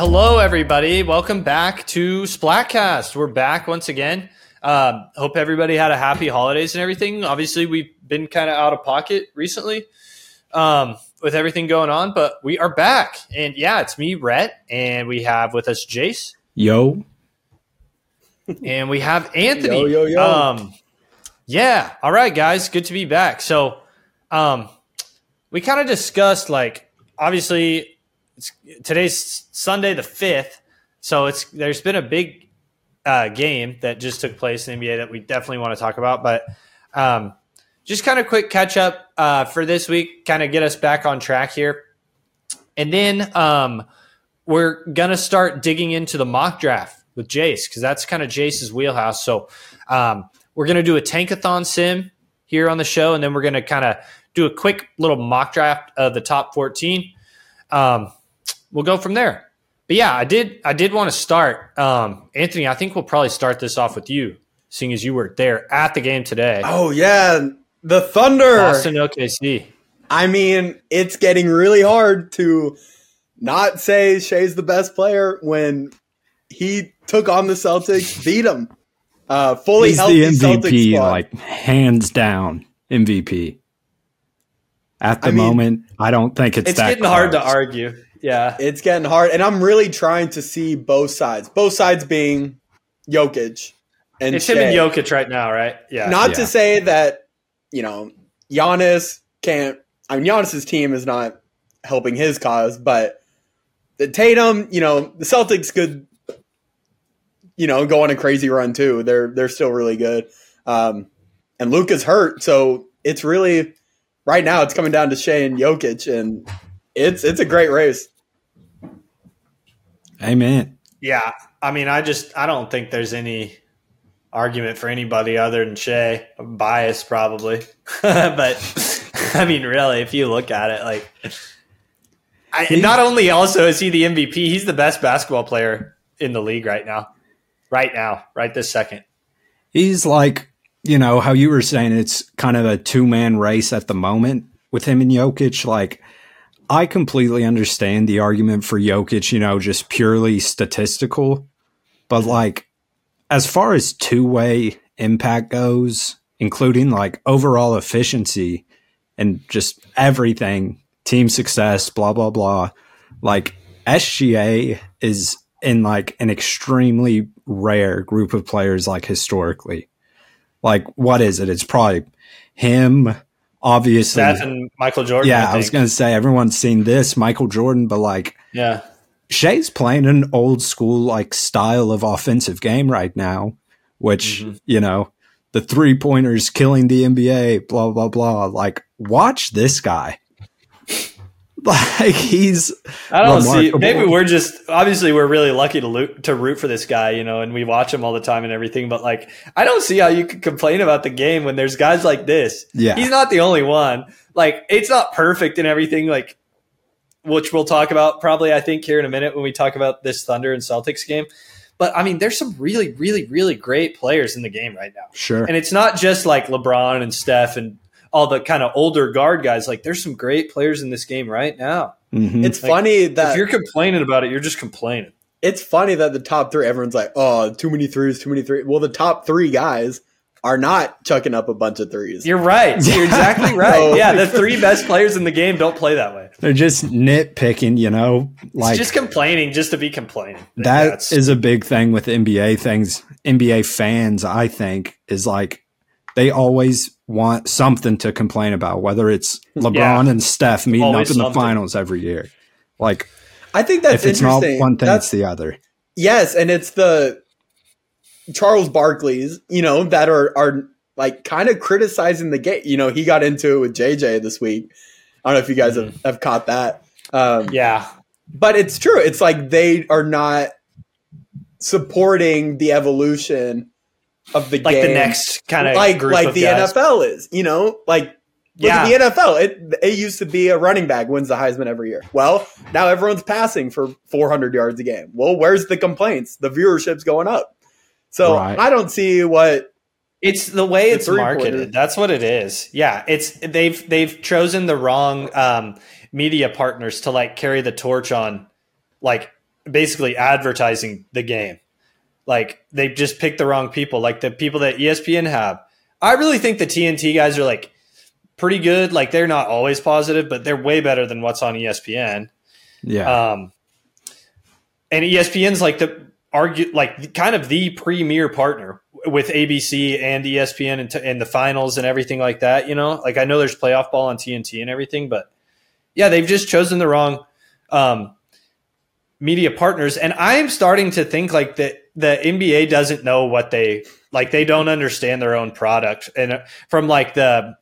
Hello, everybody. Welcome back to Splatcast. We're back once again. Hope everybody had a happy holidays and everything. Obviously, we've been kind of out of pocket recently with everything going on, but we are back. And yeah, it's me, Rhett, and we have with us Jace. Yo. And we have Anthony. Yo. Yeah. All right, guys. Good to be back. So we kind of discussed, like, obviously, today's Sunday the 5th, so there's been a big game that just took place in the NBA that we definitely want to talk about. But just kind of quick catch up for this week, kind of get us back on track here. And then we're going to start digging into the mock draft with Jace, because that's kind of Jace's wheelhouse. So we're going to do a tankathon sim here on the show, and then we're going to kind of do a quick little mock draft of the top 14. We'll go from there. But yeah, I did want to start. Anthony, I think we'll probably start this off with you, seeing as you were there at the game today. Oh, yeah. The Thunder. Boston OKC. I mean, it's getting really hard to not say Shea's the best player when he took on the Celtics, beat them. Fully He's healthy the MVP, Celtics squad. like hands down MVP. At the moment, I don't think it's that getting hard to argue. Yeah. It's getting hard. And I'm really trying to see both sides. Both sides being Jokic and It's Shea. him and Jokic right now, right? Yeah. Not to say that, Giannis can't – I mean, Giannis's team is not helping his cause, but the Tatum, the Celtics could, go on a crazy run too. They're still really good. And Luka's hurt, so it's really – right now it's coming down to Shea and Jokic, and it's a great race. Amen. Yeah. I mean, I don't think there's any argument for anybody other than Shea. I'm biased probably. But I mean, really, if you look at it, like, not only also is he the MVP, he's the best basketball player in the league right now, right this second. He's like, how you were saying it's kind of a two-man race at the moment with him and Jokic. Like, I completely understand the argument for Jokic, just purely statistical. But, like, as far as two-way impact goes, including, like, overall efficiency and just everything, team success, blah, blah, blah, like, SGA is in, like, an extremely rare group of players, like, historically. Like, what is it? It's probably him, obviously. Steph and Michael Jordan. Yeah, I was going to say, everyone's seen this, Michael Jordan, but, like, yeah, Shea's playing an old school, like, style of offensive game right now, which, the three-pointers killing the NBA, blah, blah, blah. Like, watch this guy. Like, he's I don't remarkable. see. Maybe we're really lucky to root for this guy, and we watch him all the time and everything. But, like, I don't see how you could complain about the game when there's guys like this. Yeah, he's not the only one. Like, it's not perfect and everything, like, which we'll talk about probably, I think, here in a minute when we talk about this Thunder and Celtics game. But I mean, there's some really, really, really great players in the game right now. Sure, and it's not just like LeBron and Steph and all the kind of older guard guys. Like, there's some great players in this game right now. Mm-hmm. It's funny that if you're complaining about it, you're just complaining. It's funny that the top three, everyone's like, oh, too many threes. Well, the top three guys are not chucking up a bunch of threes. You're right. You're exactly right. Yeah, the three best players in the game don't play that way. They're just nitpicking, like, it's just complaining just to be complaining. That is a big thing with NBA things. NBA fans, I think, is like they always want something to complain about, whether it's LeBron and Steph meeting always up in the something. finals every year. Like, I think that's if it's interesting. not one thing, it's the other. Yes, and it's the Charles Barkley's, that are like kind of criticizing the game. He got into it with JJ this week. I don't know if you guys have caught that. Yeah. But it's true. It's like they are not supporting the evolution of the like game. The next kind of like group of the guys. NFL is, like look at the NFL. It used to be a running back wins the Heisman every year. Well, now everyone's passing for 400 yards a game. Well, where's the complaints? The viewership's going up. So Right. I don't see what it's the way it's three-pointer. marketed. That's what it is. Yeah, they've chosen the wrong media partners to like carry the torch on like basically advertising the game. Like they just picked the wrong people, like the people that ESPN have. I really think the TNT guys are like pretty good. Like they're not always positive, but they're way better than what's on ESPN. Yeah. And ESPN's like kind of the premier partner with ABC and ESPN and the finals and everything like that. You know, like I know there's playoff ball on TNT and everything, but yeah, they've just chosen the wrong media partners. And I'm starting to think like that the NBA doesn't know what they don't understand their own product. And from like the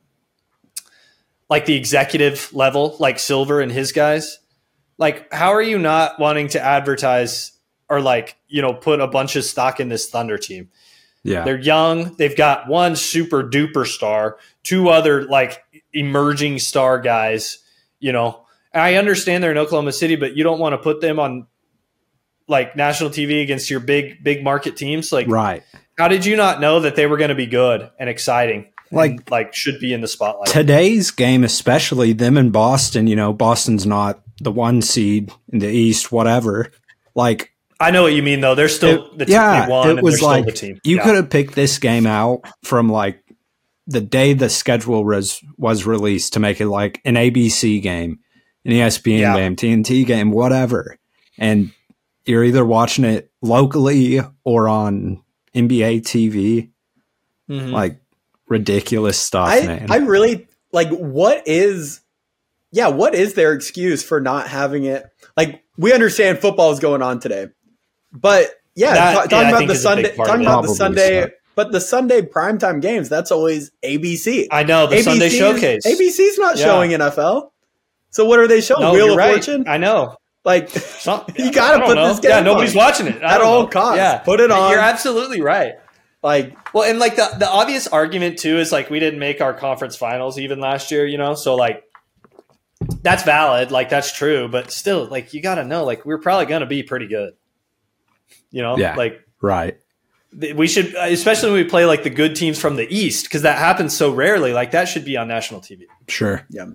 executive level, like Silver and his guys, like, how are you not wanting to advertise or like, you know, put a bunch of stock in this Thunder team? Yeah. They're young. They've got one super duper star, two other like emerging star guys, you know. And I understand they're in Oklahoma City, but you don't want to put them on like national TV against your big market teams. Like, right. How did you not know that they were going to be good and exciting? Like should be in the spotlight. Today's game, especially them in Boston, you know, Boston's not the 1 seed in the East, whatever. Like, I know what you mean, though. They're still the team. Yeah, they won, it was and like still the team. You could have picked this game out from like the day the schedule was released to make it like an ABC game, an ESPN game, TNT game, whatever. And you're either watching it locally or on NBA TV. Mm-hmm. Like ridiculous stuff, man. I really like what is their excuse for not having it? Like, we understand football is going on today, but talking about the Sunday, but the Sunday primetime games, that's always ABC. I know the Sunday showcase. ABC's not showing NFL. So what are they showing? No, Wheel of Fortune? I know. Like, you got to put this game on. Nobody's watching it at all costs. Yeah. Put it on. You're absolutely right. Like, well, and like the obvious argument too is like we didn't make our conference finals even last year, you know? So like that's valid, like that's true, but still like you got to know like we're probably going to be pretty good. You know? Yeah. Like right. We should, especially when we play like the good teams from the East, because that happens so rarely. Like that should be on national TV. Sure. Yeah.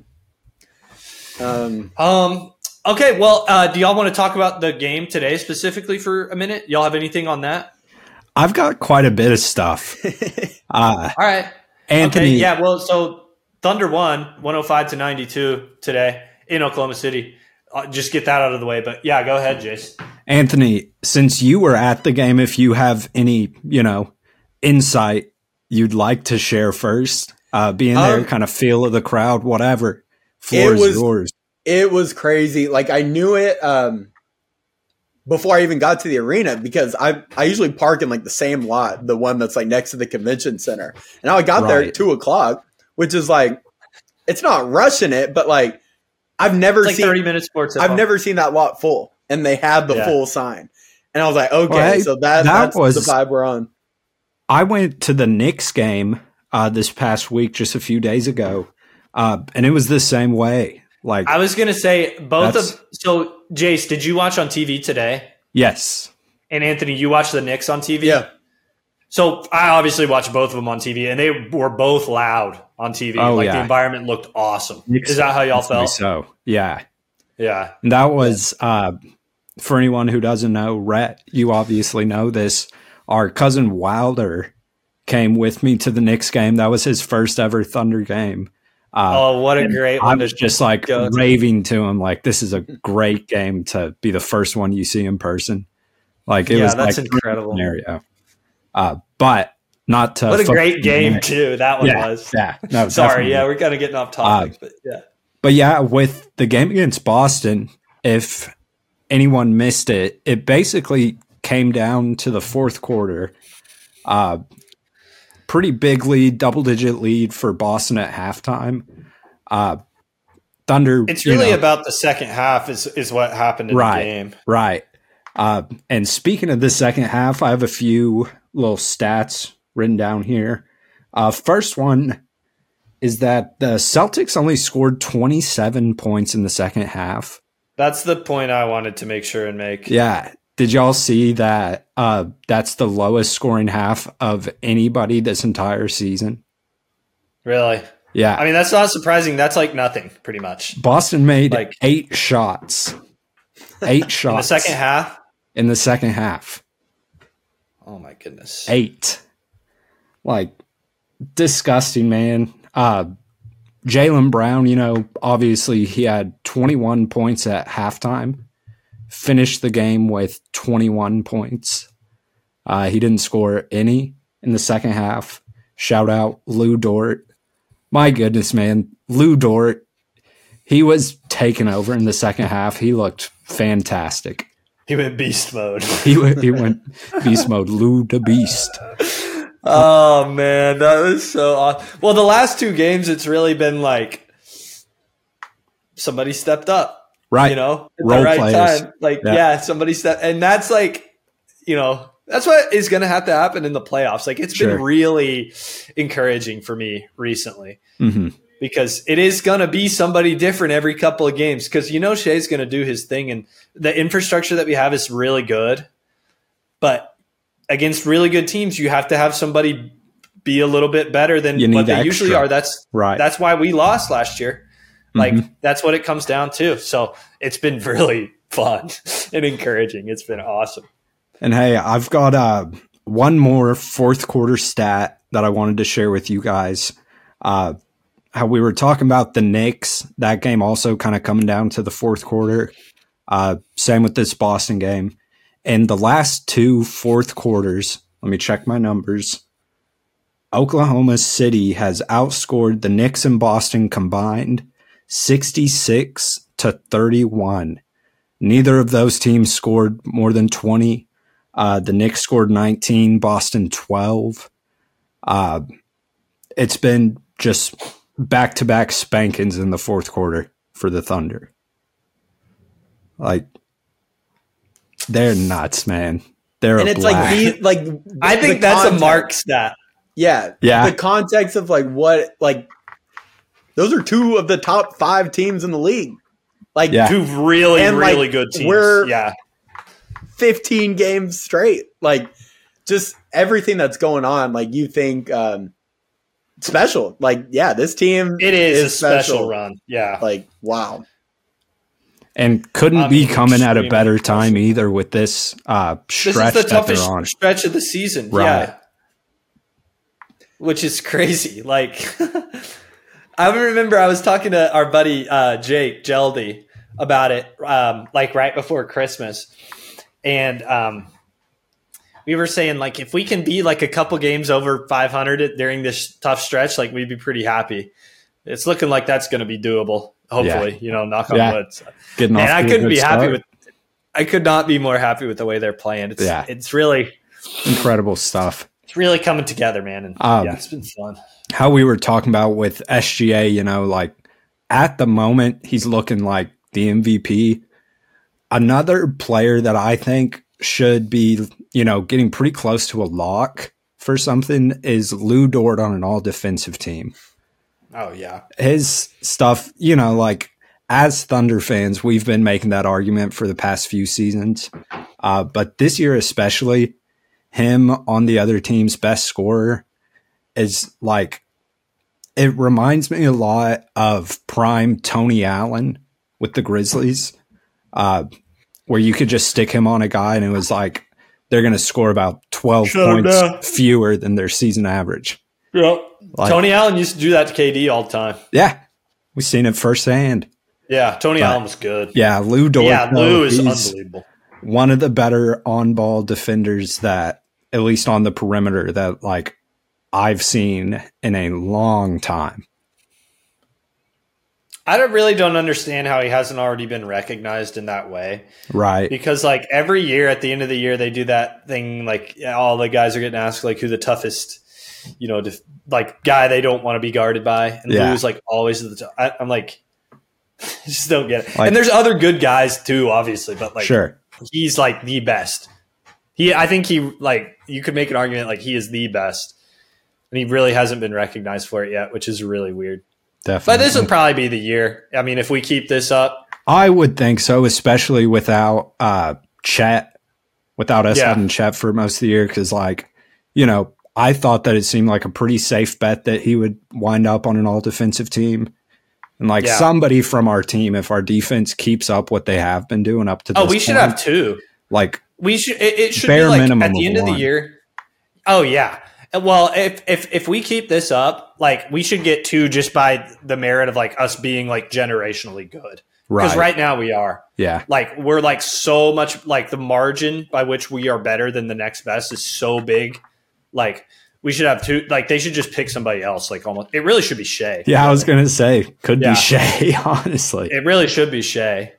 Okay. Well, do y'all want to talk about the game today specifically for a minute? Y'all have anything on that? I've got quite a bit of stuff. All right. Anthony. Okay, yeah. Well, so Thunder won 105-92 today in Oklahoma City. Just get that out of the way. But yeah, go ahead, Jace. Anthony, since you were at the game, if you have any, you know, insight you'd like to share first, being there, kind of feel of the crowd, whatever. Floor is yours. It was crazy. Like I knew it before I even got to the arena because I usually park in like the same lot, the one that's like next to the convention center. And I got there at 2:00, which is like, it's not rushing it, but like I've never seen 30 minutes sports. Never seen that lot full, and they had the full sign. And I was like, okay, so that's the vibe we're on. I went to the Knicks game this past week, just a few days ago, and it was the same way. Like I was gonna say, so Jace, did you watch on TV today? Yes. And Anthony, you watched the Knicks on TV? Yeah. So I obviously watched both of them on TV, and they were both loud on TV. The environment looked awesome. Is that how y'all felt? So yeah. And that was for anyone who doesn't know, Rhett, you obviously know this. Our cousin Wilder came with me to the Knicks game. That was his first ever Thunder game. What a great one. I was just like raving to him, like, this is a great game to be the first one you see in person. Like, it was that's like incredible scenario. But not to. What a great game, too. That one was. Yeah. No, sorry. Definitely. Yeah, we're kind of getting off topic. But yeah, with the game against Boston, if anyone missed it, it basically came down to the fourth quarter. Pretty big lead, double-digit lead for Boston at halftime. Thunder. It's really about the second half is what happened in the game. Right. And speaking of the second half, I have a few little stats written down here. First one is that the Celtics only scored 27 points in the second half. That's the point I wanted to make sure and make. Yeah. Did y'all see that that's the lowest scoring half of anybody this entire season? Really? Yeah. I mean, that's not surprising. That's like nothing, pretty much. Boston made 8 shots. 8 shots. In the second half? In the second half. Oh, my goodness. 8. Like, disgusting, man. Jaylen Brown, obviously he had 21 points at halftime. Finished the game with 21 points. He didn't score any in the second half. Shout out Lou Dort. My goodness, man. Lou Dort, he was taken over in the second half. He looked fantastic. He went beast mode. He went beast mode. Lou the Beast. Oh, man. That was so awesome. Well, the last 2 games, it's really been like somebody stepped up. Right. At Role the right players. time. Like, yeah, somebody stepped. And that's like, that's what is going to have to happen in the playoffs. Like, it's been really encouraging for me recently because it is going to be somebody different every couple of games because, Shea's going to do his thing and the infrastructure that we have is really good. But against really good teams, you have to have somebody be a little bit better than what they usually are. That's why we lost last year. Like, that's what it comes down to. So it's been really fun and encouraging. It's been awesome. And hey, I've got one more fourth quarter stat that I wanted to share with you guys. How we were talking about the Knicks, that game also kind of coming down to the fourth quarter. Same with this Boston game. In the last 2 fourth quarters, let me check my numbers. Oklahoma City has outscored the Knicks and Boston combined 66-31. Neither of those teams scored more than 20. The Knicks scored 19, Boston 12. It's been just back-to-back spankings in the fourth quarter for the Thunder. Like, they're nuts, man. They're and it's black. I think that's a Mark stat. Yeah. The context of those are 2 of the top 5 teams in the league. 2 really good teams. We're 15 games straight. Just everything that's going on. You think special. This team it is a special run. Yeah. Wow. And couldn't be coming at a better time either with this stretch this is the that they're on. toughest stretch of the season. Right. Yeah. Which is crazy. I remember I was talking to our buddy Jake Geldy about it right before Christmas. And we were saying if we can be a couple games over 500 during this tough stretch, we'd be pretty happy. It's looking like that's going to be doable. Hopefully, knock on wood. So. Getting off I couldn't be happy with. I could not be more happy with the way they're playing. It's really incredible stuff. It's really coming together, man. And it's been fun. How we were talking about with SGA, at the moment he's looking like the MVP. Another player that I think should be, getting pretty close to a lock for something is Lou Dort on an all defensive team. Oh, yeah. His stuff, as Thunder fans, we've been making that argument for the past few seasons. But this year especially, him on the other team's best scorer is it reminds me a lot of prime Tony Allen with the Grizzlies, where you could just stick him on a guy and it was they're going to score about 12 points fewer than their season average. Yeah. Tony Allen used to do that to KD all the time. Yeah. We've seen it firsthand. Yeah. Tony Allen was good. Yeah. Lou Dort. Yeah. Lou is unbelievable. One of the better on-ball defenders that, at least on the perimeter, that I've seen in a long time. I really don't understand how he hasn't already been recognized in that way. Right. Because every year at the end of the year, they do that thing. All the guys are getting asked who the toughest, guy they don't want to be guarded by. And Lou's always at the top. I'm I just don't get it. And there's other good guys too, obviously, but sure. He's the best. I think you could make an argument he is the best. And he really hasn't been recognized for it yet, which is really weird. Definitely. But this will probably be the year. I mean, if we keep this up. I would think so, especially without Chet, without us having Chet for most of the year. Because, I thought that it seemed like a pretty safe bet that he would wind up on an all-defensive team. And like somebody from our team, if our defense keeps up what they have been doing up to this we should point, have 2. Like we should. It should bare be like minimum at the end of the year. Oh yeah. Well, if we keep this up, like we should get 2 just by the merit of like us being like generationally good. Because right now we are. Yeah. Like we're like so much like the margin by which we are better than the next best is so big. Like we should have 2. Like they should just pick somebody else. Like almost. It really should be Shea. Yeah, I was gonna say could be Shea. Honestly, it really should be Shea.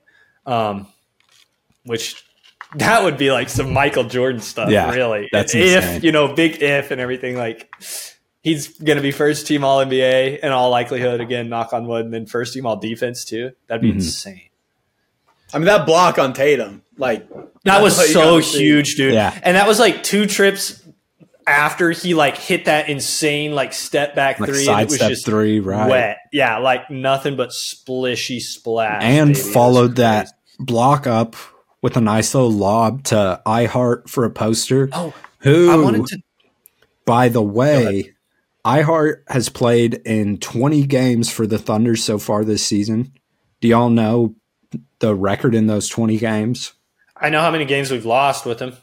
Which. That would be like some Michael Jordan stuff, really. That's if, big if and everything. Like, he's going to be first team All NBA in all likelihood, again, knock on wood, and then first team All Defense, too. That'd be insane. I mean, that block on Tatum, like. That was so huge, dude. Yeah. And that was like 2 trips after he like hit that insane like step back like 3. Side and it was step just 3, right? Wet. Yeah, like nothing but splishy splash. And baby. followed that block up with a nice little lob to iHeart for a poster. Oh, who, I wanted to. By the way, iHeart has played in 20 games for the Thunder so far this season. Do y'all know the record in those 20 games? I know how many games we've lost with him.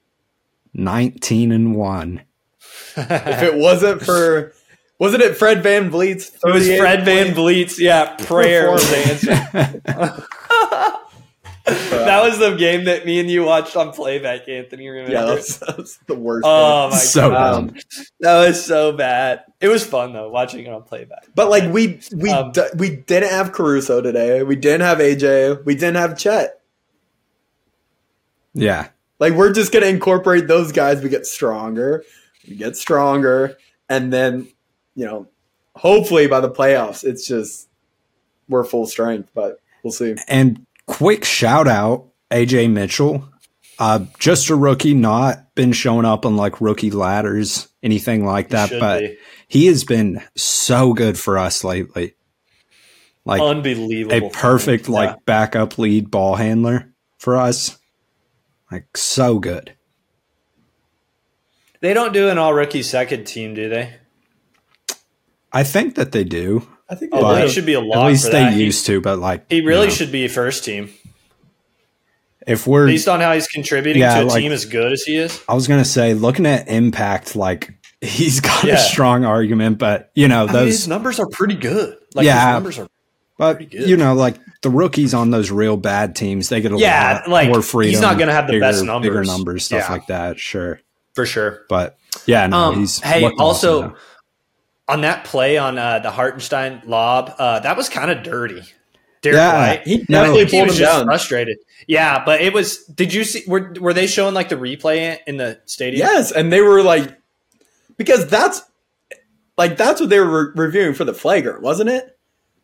19-1. If it wasn't for, wasn't it Fred Van Vliet's? It was Fred Van Vliet's, prayer was answered. That was the game that me and you watched on playback, Anthony. Remember? Yeah, that's the worst. Oh my so god, dumb. That was so bad. It was fun though watching it on playback. But like we didn't have Caruso today. We didn't have AJ. We didn't have Chet. Yeah, like we're just gonna incorporate those guys. We get stronger, and then hopefully by the playoffs, it's just we're full strength. But we'll see. And quick shout out, AJ Mitchell. Just a rookie, not been showing up on like rookie ladders, anything like that. But he has been so good for us lately. Like unbelievable. A perfect backup lead ball handler for us. Like so good. They don't do an all rookie second team, do they? I think that they do. I think he should be a lot. At least for they that. used to, but like he really should be first team. If we're based on how he's contributing to a team as good as he is. I was gonna say, looking at impact, like he's got a strong argument, but his numbers are pretty good. Like his numbers are pretty good. Like the rookies on those real bad teams, they get a lot more freedom. He's not gonna have the best numbers. Bigger numbers, stuff like that, sure. For sure. But he's also awesome, on that play on the Hartenstein lob, that was kind of dirty. Derek White, he definitely pulled him down. Frustrated. Yeah, but it was. Did you see? Were they showing like the replay in the stadium? Yes, and they were like, because that's what they were reviewing for the flagrant, wasn't it?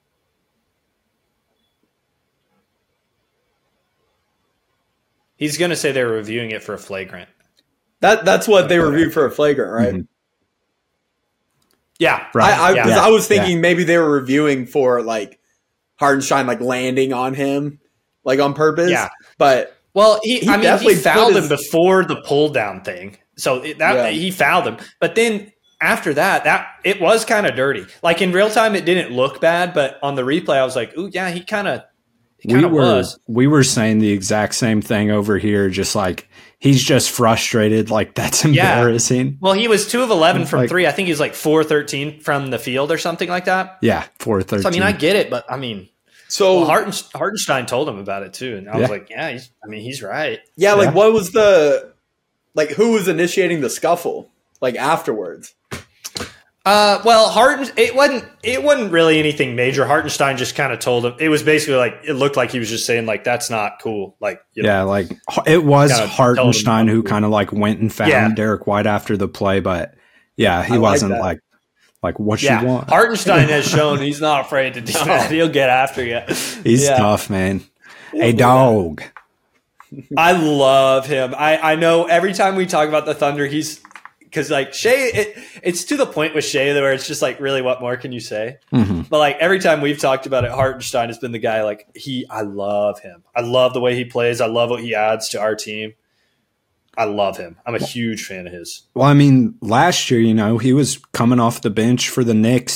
He's going to say they were reviewing it for a flagrant. That's what they reviewed for a flagrant, right? Mm-hmm. Yeah, right. I was thinking maybe they were reviewing for like Hartenstein like landing on him like on purpose. Yeah, but he fouled him before the pull down thing, so he fouled him. But then after that it was kind of dirty. Like in real time, it didn't look bad, but on the replay, I was like, "Ooh, yeah, he kind of." We were saying the exact same thing over here, just like he's just frustrated. Like that's embarrassing. Yeah. Well, he was 2 of 11 from 3. I think he's like 4-13 from the field or something like that. Yeah, 4-13. So, I get it, but Hartenstein told him about it too, and I was like, yeah, he's right. Yeah, like what was who was initiating the scuffle like afterwards? It wasn't really anything major. Hartenstein just kind of told him. It was basically like it looked like he was just saying like that's not cool. Like it was Hartenstein who kind of like went and found Derek White after the play, but he wasn't like what you want. Hartenstein has shown he's not afraid to do that. He'll get after you. He's tough, man. A dog. I love him. I know every time we talk about the Thunder, because like Shea, it's to the point with Shea where it's just like, really, what more can you say? Mm-hmm. But like every time we've talked about it, Hartenstein has been the guy. Like I love him. I love the way he plays. I love what he adds to our team. I love him. I'm a huge fan of his. Well, I mean, last year, he was coming off the bench for the Knicks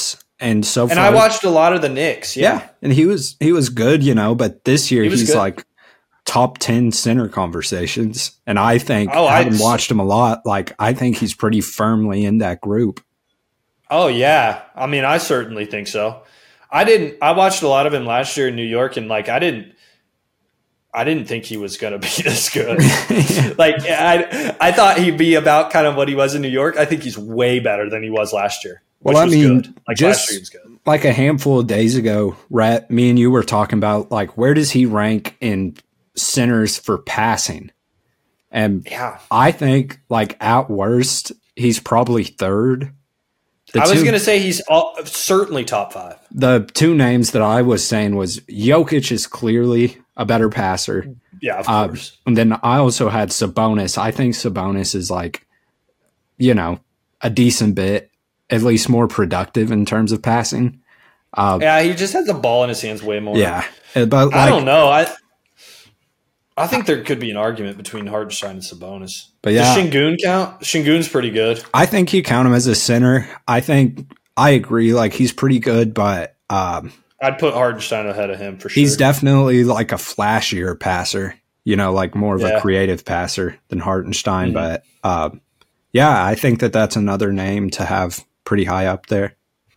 And so And far, I watched a lot of the Knicks. yeah, and he was good, but this year was he's good. like top 10 center conversations. And I think, Oh, having watched him a lot, like I think he's pretty firmly in that group. Oh yeah, I mean, I certainly think so. I watched a lot of him last year in New York, and like I didn't think he was going to be this good. Like I thought he'd be about kind of what he was in New York. I think he's way better than he was last year. Which Well, I was mean, good. Like just last year was good. like a handful of days ago, Rat, me and you were talking about like where does he rank in centers for passing? And Yeah, I think like at worst, he's probably third. I was going to say he's certainly top 5. The two names that I was saying was Jokic is clearly a better passer. Yeah, of course. And then I also had Sabonis. I think Sabonis is like, a decent bit, at least more productive in terms of passing. Yeah, he just has the ball in his hands way more. Yeah. But I don't know. I think there could be an argument between Hartenstein and Sabonis. But yeah. Does Şengün count? Şengün's pretty good. I think you count him as a center. I agree. Like he's pretty good, but I'd put Hartenstein ahead of him for sure. he's definitely like a flashier passer, like more of a Yeah. creative passer than Hartenstein. Mhm. But yeah, I think that's another name to have pretty high up there.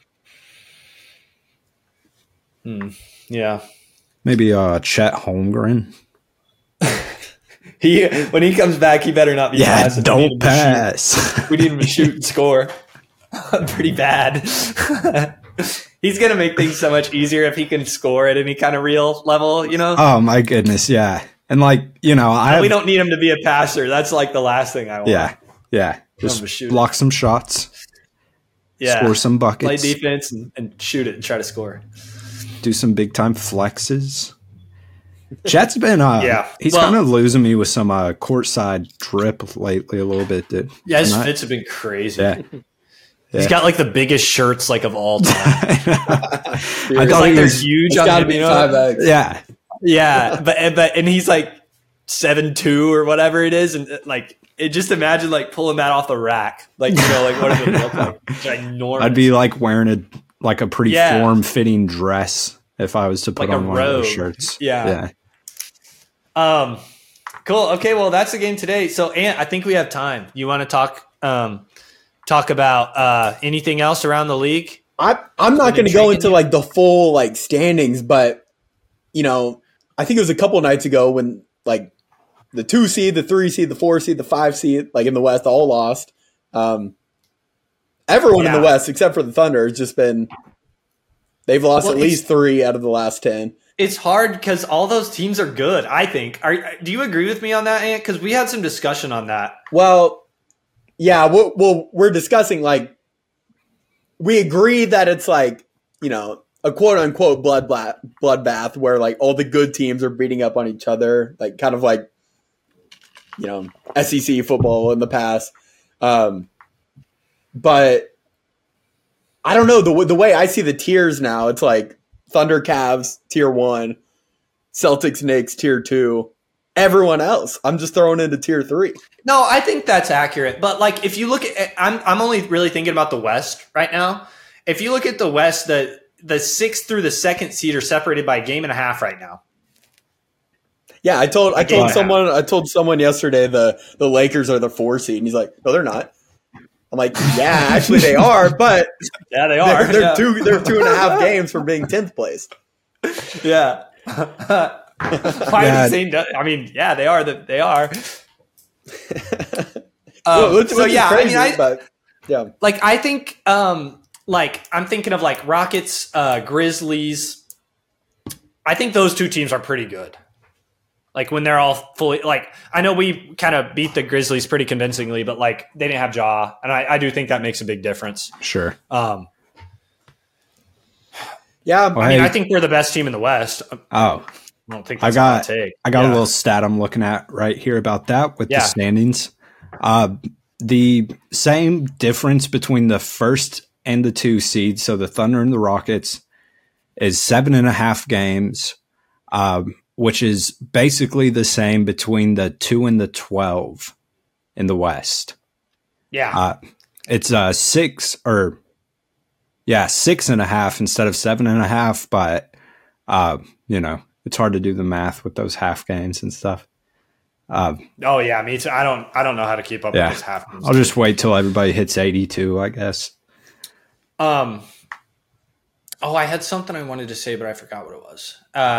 Yeah. Maybe Chet Holmgren. When he comes back, he better not be passing. We need him Don't to shoot. pass. We need him to shoot and score. Pretty bad. He's going to make things so much easier if he can score at any kind of real level, Oh my goodness, yeah. And we don't need him to be a passer. That's like the last thing I want. Yeah. to Just shoot. block some shots, Yeah. score some Play buckets, defense and shoot it and try to score. do some big time flexes. Chet's been he's Well- kind of losing me with some courtside drip lately a little bit. Yeah, his fits have been crazy. Yeah. He's got like the biggest shirts like of all time. I It's thought like he they're was, huge It's on got to him, be you know? 5X. yeah. Yeah, but he's like 7'2" or whatever it is, and like just imagine like pulling that off the rack, like like what does it look like? Ginormous. I'd be like wearing a pretty Yeah. form fitting dress if I was to put Like a on one of those robe. shirts. Yeah. Cool. Okay, well that's the game today. So Ant, I think we have time. You want to talk about anything else around the league? I'm not going to go into like the full like standings, but I think it was a couple nights ago when like the 2 seed, the 3 seed, the 4 seed, the 5 seed, like in the West, all lost. Everyone in the West except for the Thunder has just been they've lost at least 3 out of the last 10. It's hard because all those teams are good. I think. Do you agree with me on that, Ant? Because we had some discussion on that. Well, yeah, we're discussing like we agree that it's like a quote unquote bloodbath where like all the good teams are beating up on each other, like kind of like SEC football in the past. But I don't know the way I see the tiers now. It's like Thunder, Cavs, tier 1, Celtics, Knicks, tier 2. Everyone else, I'm just throwing into tier 3. No, I think that's accurate. But like, if you look at, I'm only really thinking about the West right now. If you look at the West, the 6th through the 2nd seed are separated by a game and a half right now. Yeah, I told someone yesterday the Lakers are the 4 seed, and he's like, no, they're not. I'm like, yeah, actually they are, but Yeah, they are. they're Yeah. 2.5 games from being 10th place. Yeah. Why are they saying? I mean, yeah, they are. They are. Which is crazy, but yeah, like I think, like I'm thinking of like Rockets, Grizzlies. I think those two teams are pretty good. Like when they're all fully, like I know we kind of beat the Grizzlies pretty convincingly, but like they didn't have Ja, and I do think that makes a big difference. Sure. yeah. Well, I mean, hey, I think we're the best team in the West. I don't think I that's got a hot take. a little stat I'm looking at right here about that with the Yeah. standings. The same difference between the 1st and the 2 seeds, so the Thunder and the Rockets, is 7.5 games, which is basically the same between the 2 and the 12 in the West. Yeah. It's 6 or Yeah, 6.5 instead of 7.5. But it's hard to do the math with those half games and stuff. Oh yeah, me too. I don't know how to keep up with those half games. I'll just wait till everybody hits 82, I guess. I had something I wanted to say, but I forgot what it was.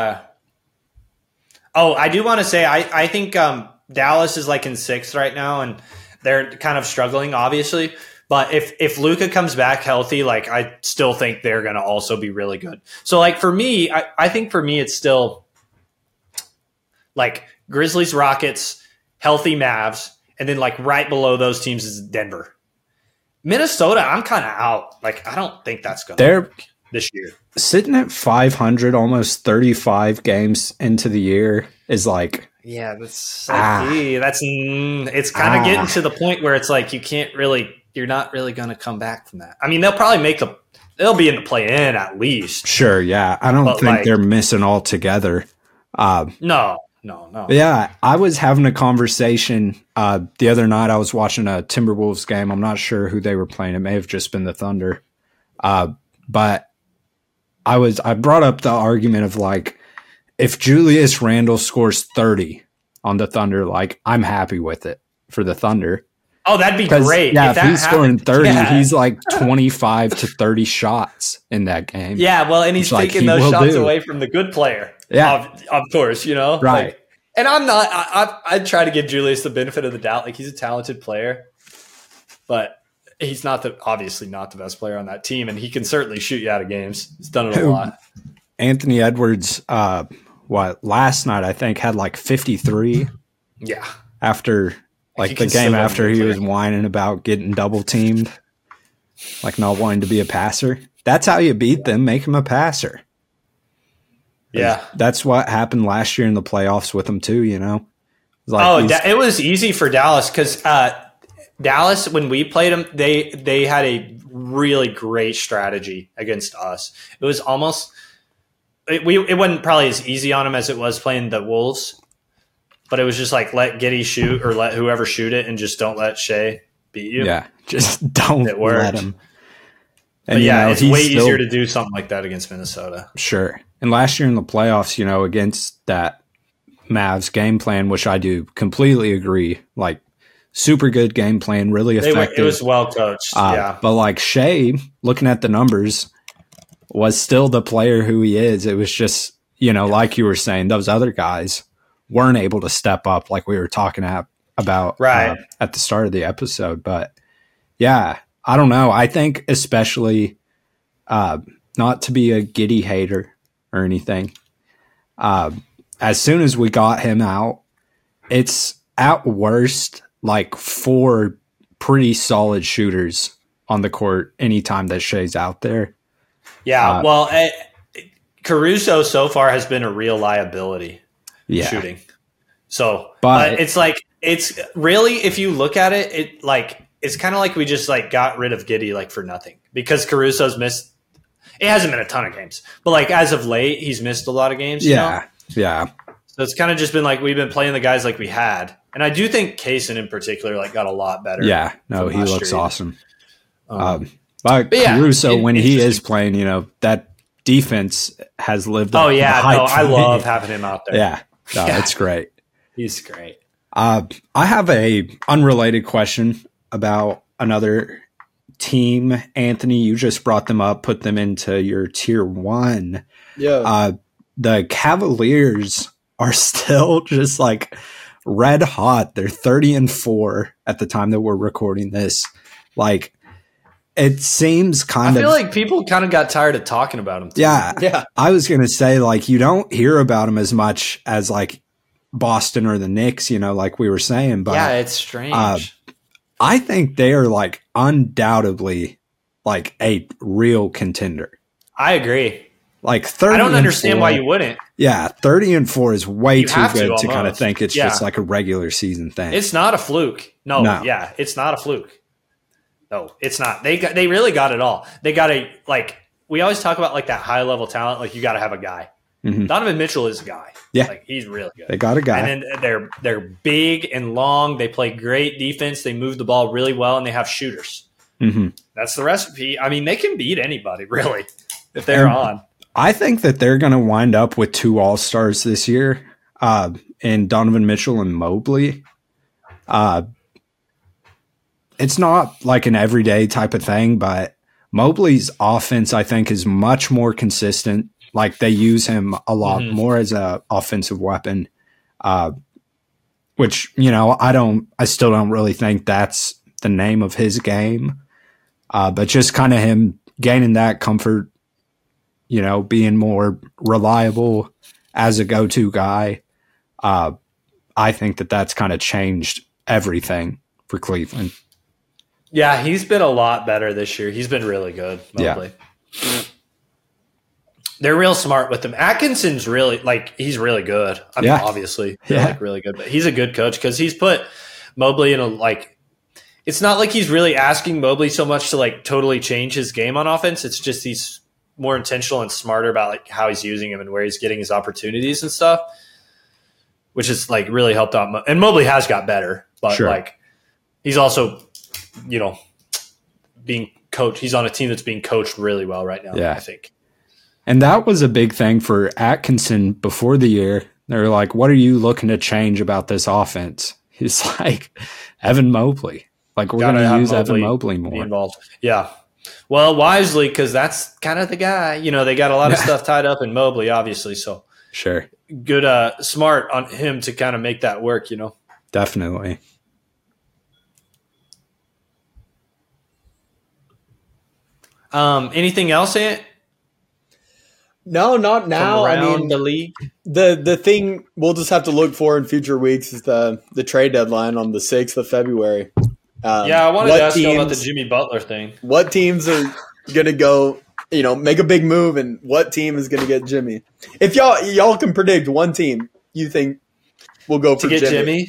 I do want to say I think Dallas is like in 6th right now, and they're kind of struggling, obviously. But if Luka comes back healthy, like I still think they're going to also be really good. So like for me, I think for me it's still like Grizzlies, Rockets, healthy Mavs, and then like right below those teams is Denver. Minnesota, I'm kind of out. Like I don't think that's going to work this year. Sitting at 500, almost 35 games into the year is like, yeah, it's kind of getting to the point where it's like you're not really going to come back from that. I mean, they'll probably they'll be in the play-in at least. Sure, yeah. I don't think they're missing altogether. No. Yeah, I was having a conversation the other night. I was watching a Timberwolves game. I'm not sure who they were playing. It may have just been the Thunder. But I brought up the argument of like, if Julius Randle scores 30 on the Thunder, like I'm happy with it for the Thunder. Oh, that'd be great. Yeah, if he's scoring 30, he's like 25 to 30 shots in that game. Yeah, well, and he's taking those shots away from the good player. Yeah, of course, right. Like, and I'm not. I'd try to give Julius the benefit of the doubt. Like he's a talented player, but he's obviously not the best player on that team, and he can certainly shoot you out of games. He's done it a lot. Anthony Edwards, last night I think had like 53. Yeah, after like the game after he was whining about getting double teamed, like not wanting to be a passer. That's how you beat them. Make him a passer. Yeah, that's what happened last year in the playoffs with them too. Like it was easy for Dallas because Dallas, when we played them, they had a really great strategy against us. It was almost it wasn't probably as easy on them as it was playing the Wolves, but it was just like let Giddey shoot or let whoever shoot it, and just don't let Shea beat you. Yeah, just don't let him. And it's way easier to do something like that against Minnesota. Sure. And last year in the playoffs, against that Mavs game plan, which I do completely agree, like super good game plan, really effective. It was well coached. Yeah. But like Shea, looking at the numbers, was still the player who he is. It was just, like you were saying, those other guys weren't able to step up like we were talking about at the start of the episode. But yeah, I don't know. I think especially not to be a Giddey hater or anything. As soon as we got him out, it's at worst like 4 pretty solid shooters on the court anytime that Shea's out there. Yeah, Caruso so far has been a real liability shooting. So, but it's like it's really, if you look at it, it's kind of like we just like got rid of Giddey like for nothing, because Caruso's missed. It hasn't been a ton of games, but like as of late, he's missed a lot of games. Yeah. So it's kind of just been like we've been playing the guys like we had, and I do think Kaysen in particular like got a lot better. Yeah, no, he looks awesome. But Caruso, when he is playing, that defense has lived up. Oh yeah, I love having him out there. Yeah, it's great. He's great. I have a unrelated question about another team. Anthony, you just brought them up, put them into your tier 1. Yeah. The Cavaliers are still just like red hot. They're 30-4 at the time that we're recording this. Like, it seems I feel like people kind of got tired of talking about them. Yeah. I was going to say, like, you don't hear about them as much as like Boston or the Knicks, like we were saying. But yeah, it's strange. I think they are like undoubtedly like a real contender. I agree. Like 30. I don't understand why you wouldn't. Yeah, 30-4 is way too good to kind of almost. think it's just like a regular season thing. It's not a fluke. No. Yeah, it's not a fluke. No, it's not. They really got it all. They got we always talk about like that high level talent. Like you got to have a guy. Mm-hmm. Donovan Mitchell is a guy. Yeah, like he's really good. They got a guy, and then they're big and long. They play great defense. They move the ball really well, and they have shooters. Mm-hmm. that's the recipe. I mean, they can beat anybody really if they're on. I think that they're going to wind up with 2 All-Stars this year, in Donovan Mitchell and Mobley. It's not like an everyday type of thing, but Mobley's offense, I think, is much more consistent. Like they use him a lot more as a offensive weapon, which, I still don't really think that's the name of his game. But just kind of him gaining that comfort, being more reliable as a go-to guy. I think that that's kind of changed everything for Cleveland. Yeah, he's been a lot better this year. He's been really good, Mobley. Yeah. They're real smart with him. Atkinson's really, he's really good. I mean, obviously, they're really good. But he's a good coach because he's put Mobley in it's not like he's really asking Mobley so much to, totally change his game on offense. It's just he's more intentional and smarter about, how he's using him and where he's getting his opportunities and stuff, which has, really helped out. And Mobley has got better, but, he's also, being coached. He's on a team that's being coached really well right now, I think. And that was a big thing for Atkinson before the year. They were like, what are you looking to change about this offense? He's like, Evan Mobley. We're going to use Evan Mobley more. Involved. Yeah. Well, wisely, because that's kind of the guy. They got a lot of stuff tied up in Mobley, obviously. So sure. Good, smart on him to kind of make that work, Definitely. Anything else, Ant? No, not now. Around the league. The thing we'll just have to look for in future weeks is the trade deadline on the 6th of February. I wanted to ask you about the Jimmy Butler thing. What teams are going to go, make a big move, and what team is going to get Jimmy? If y'all can predict one team you think will go for Jimmy.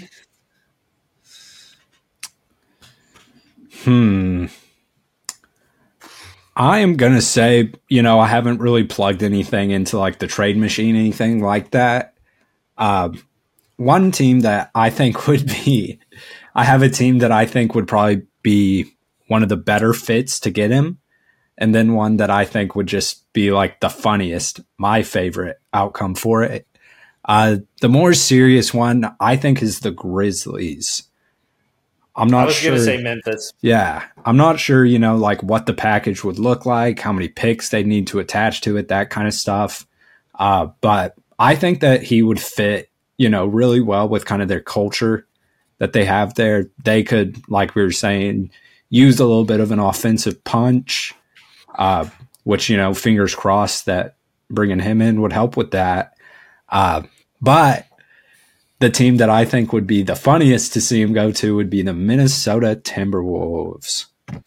I am going to say, I haven't really plugged anything into the trade machine, anything like that. One team that I think I have a team that I think would probably be one of the better fits to get him. And then one that I think would just be the funniest, my favorite outcome for it. The more serious one, I think, is the Grizzlies. I'm not sure. I was going to say Memphis. Yeah. I'm not sure, what the package would look like, how many picks they need to attach to it, that kind of stuff. But I think that he would fit, really well with kind of their culture that they have there. They could, like we were saying, use a little bit of an offensive punch, which, fingers crossed that bringing him in would help with that. But the team that I think would be the funniest to see him go to would be the Minnesota Timberwolves.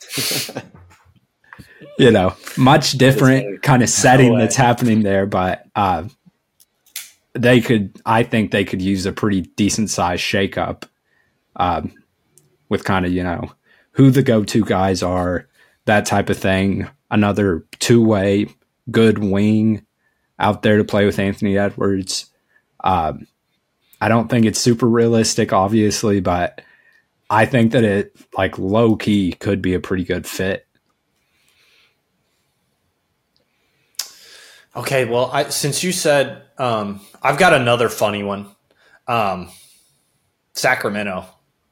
Much different kind of setting that's happening there, but I think they could use a pretty decent size shakeup with kind of, who the go-to guys are, that type of thing. Another two-way good wing out there to play with Anthony Edwards. I don't think it's super realistic, obviously, but I think that it, low key, could be a pretty good fit. Okay, well, since you said, I've got another funny one. Sacramento.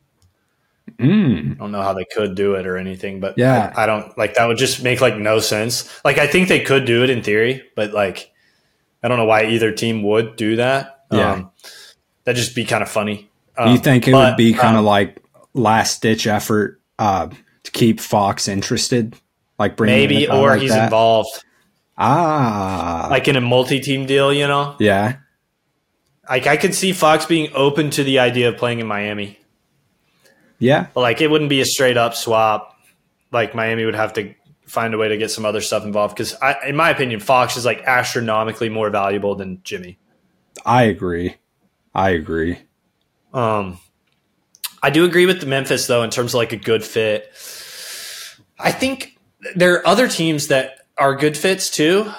I don't know how they could do it or anything, but yeah, I don't that would just make no sense. I think they could do it in theory, but I don't know why either team would do that. Yeah. That'd just be kind of funny. Do you think it would be kind of last ditch effort to keep Fox interested? Bringing maybe, or he's that? Involved. In a multi-team deal, Yeah. I could see Fox being open to the idea of playing in Miami. Yeah. But it wouldn't be a straight up swap. Miami would have to find a way to get some other stuff involved because, in my opinion, Fox is astronomically more valuable than Jimmy. I agree. I do agree with the Memphis though in terms of a good fit. I think there are other teams that are good fits too.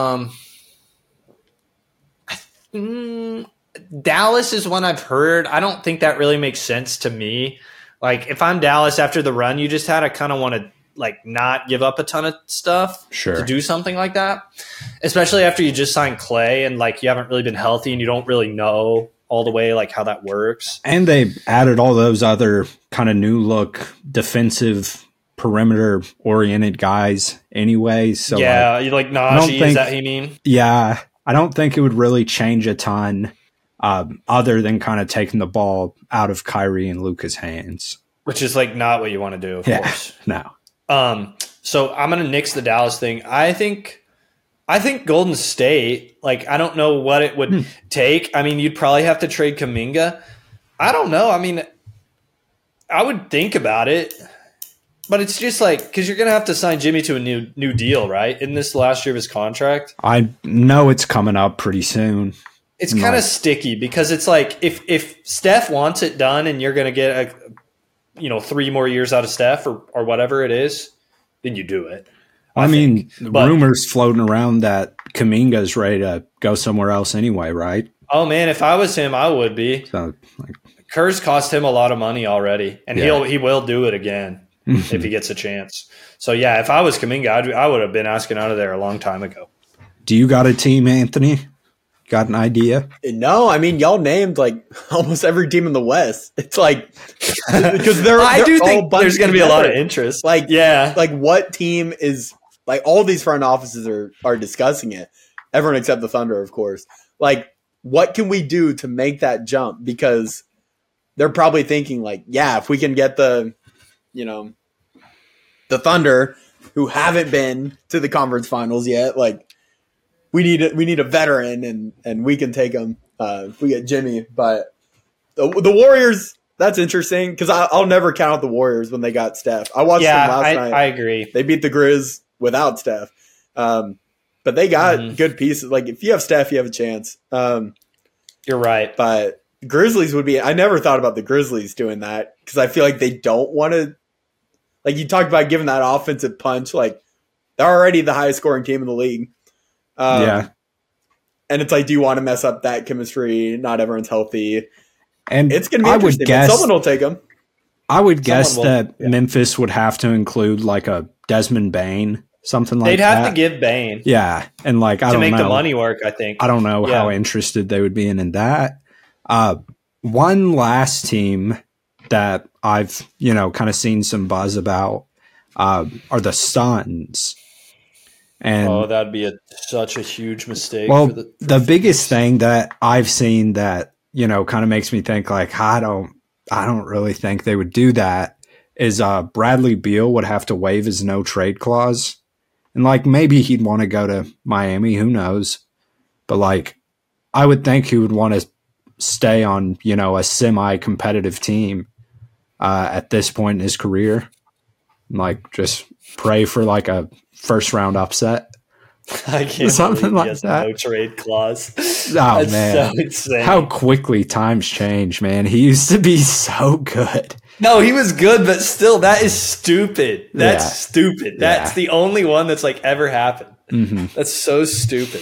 Dallas is one I've heard. I don't think that really makes sense to me. If I'm Dallas after the run you just had, I kind of want to like not give up a ton of stuff Sure. to do something like that, especially after you just signed Clay and like you haven't really been healthy and you don't really know all the way like how that works. And they added all those other kind of new look defensive perimeter oriented guys anyway. So yeah, you like Najee, is that what you mean? Yeah, I don't think it would really change a ton other than kind of taking the ball out of Kyrie and Luka's hands. Which is like not what you want to do, of course. No. So I'm gonna nix the Dallas thing. I think Golden State, like I don't know what it would take. I mean, you'd probably have to trade Kuminga. I don't know. I mean, I would think about it. But it's just like, because you're going to have to sign Jimmy to a new deal, right? Isn't this the last year of his contract? I know it's coming up pretty soon. It's kind of sticky because it's like if Steph wants it done and you're going to get 3 more years out of Steph or whatever it is, then you do it. I mean, rumors floating around that Kuminga's ready to go somewhere else anyway, right? Oh man, if I was him, I would be. So, Kerr's cost him a lot of money already, and he will do it again. If he gets a chance. So, yeah, if I was Kuminga, I would have been asking out of there a long time ago. Do you got a team, Anthony? Got an idea? No, I mean, y'all named like almost every team in the West. It's like because I do think there's going to be a lot of interest. Like, what team is like all these front offices are discussing it. Everyone except the Thunder, of course. Like, what can we do to make that jump? Because they're probably thinking like, yeah, if we can get the Thunder, who haven't been to the conference finals yet, like we need a veteran, and we can take them if we get Jimmy. But the Warriors, that's interesting because I'll never count out the Warriors when they got Steph. I watched them last night. I agree. They beat the Grizz without Steph, but they got good pieces. Like if you have Steph, you have a chance. You're right, but Grizzlies would be. I never thought about the Grizzlies doing that because I feel like they don't want to. Like you talked about giving that offensive punch, like they're already the highest scoring team in the league. And it's like, do you want to mess up that chemistry? Not everyone's healthy, and it's going to be interesting. But someone will take them. I would guess that Memphis would have to include like a Desmond Bane, something like that. They'd have to give Bane, and like I don't know to make the money work. I think I don't know how interested they would be in that. One last team that I've, kind of seen some buzz about are the Suns. And that'd be such a huge mistake. Well, the biggest thing that I've seen that, kind of makes me think like, I don't really think they would do that is Bradley Beal would have to waive his no trade clause. And like, maybe he'd want to go to Miami, who knows? But like, I would think he would want to stay on, a semi-competitive team at this point in his career. Like, just pray for like a first round upset. I can't something like that. No trade clause. Oh, That's man. so insane. How quickly times change, man. He used to be so good. No, he was good, but still, that is stupid. That's stupid. That's the only one that's like ever happened. Mm-hmm. That's so stupid.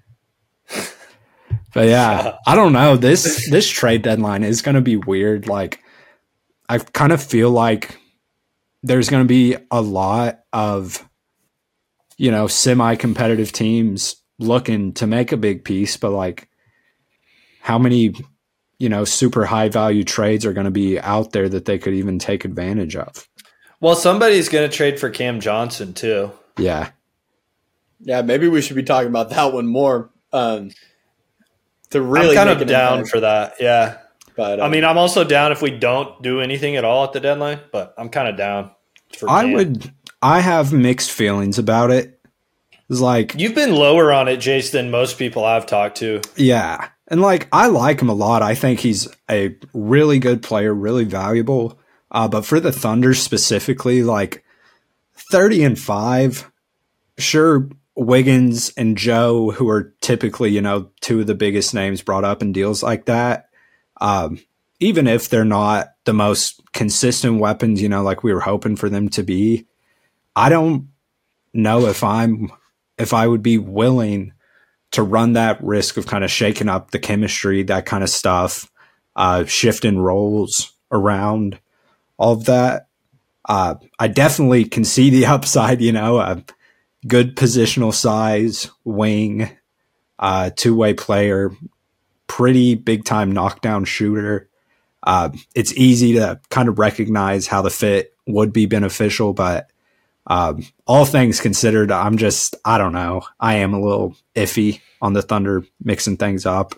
But yeah, I don't know. This trade deadline is going to be weird. Like, I kind of feel like there's going to be a lot of, semi-competitive teams looking to make a big piece, but like how many, super high value trades are going to be out there that they could even take advantage of? Well, somebody's going to trade for Cam Johnson too. Yeah. Yeah. Maybe we should be talking about that one more. To really I'm kind of down for that. Yeah. But I mean, I'm also down if we don't do anything at all at the deadline, but I'm kind of down for I have mixed feelings about it. It's like, you've been lower on it, Jace, than most people I've talked to. Yeah. And like, I like him a lot. I think he's a really good player, really valuable. But for the Thunder specifically, like 30-5, sure, Wiggins and Joe, who are typically, two of the biggest names brought up in deals like that, even if they're not the most consistent weapons, like we were hoping for them to be, I don't know if I would be willing to run that risk of kind of shaking up the chemistry, that kind of stuff, shifting roles around, all of that. I definitely can see the upside, a good positional size, wing, two-way player, pretty big-time knockdown shooter. It's easy to kind of recognize how the fit would be beneficial, but all things considered, I don't know. I am a little iffy on the Thunder mixing things up.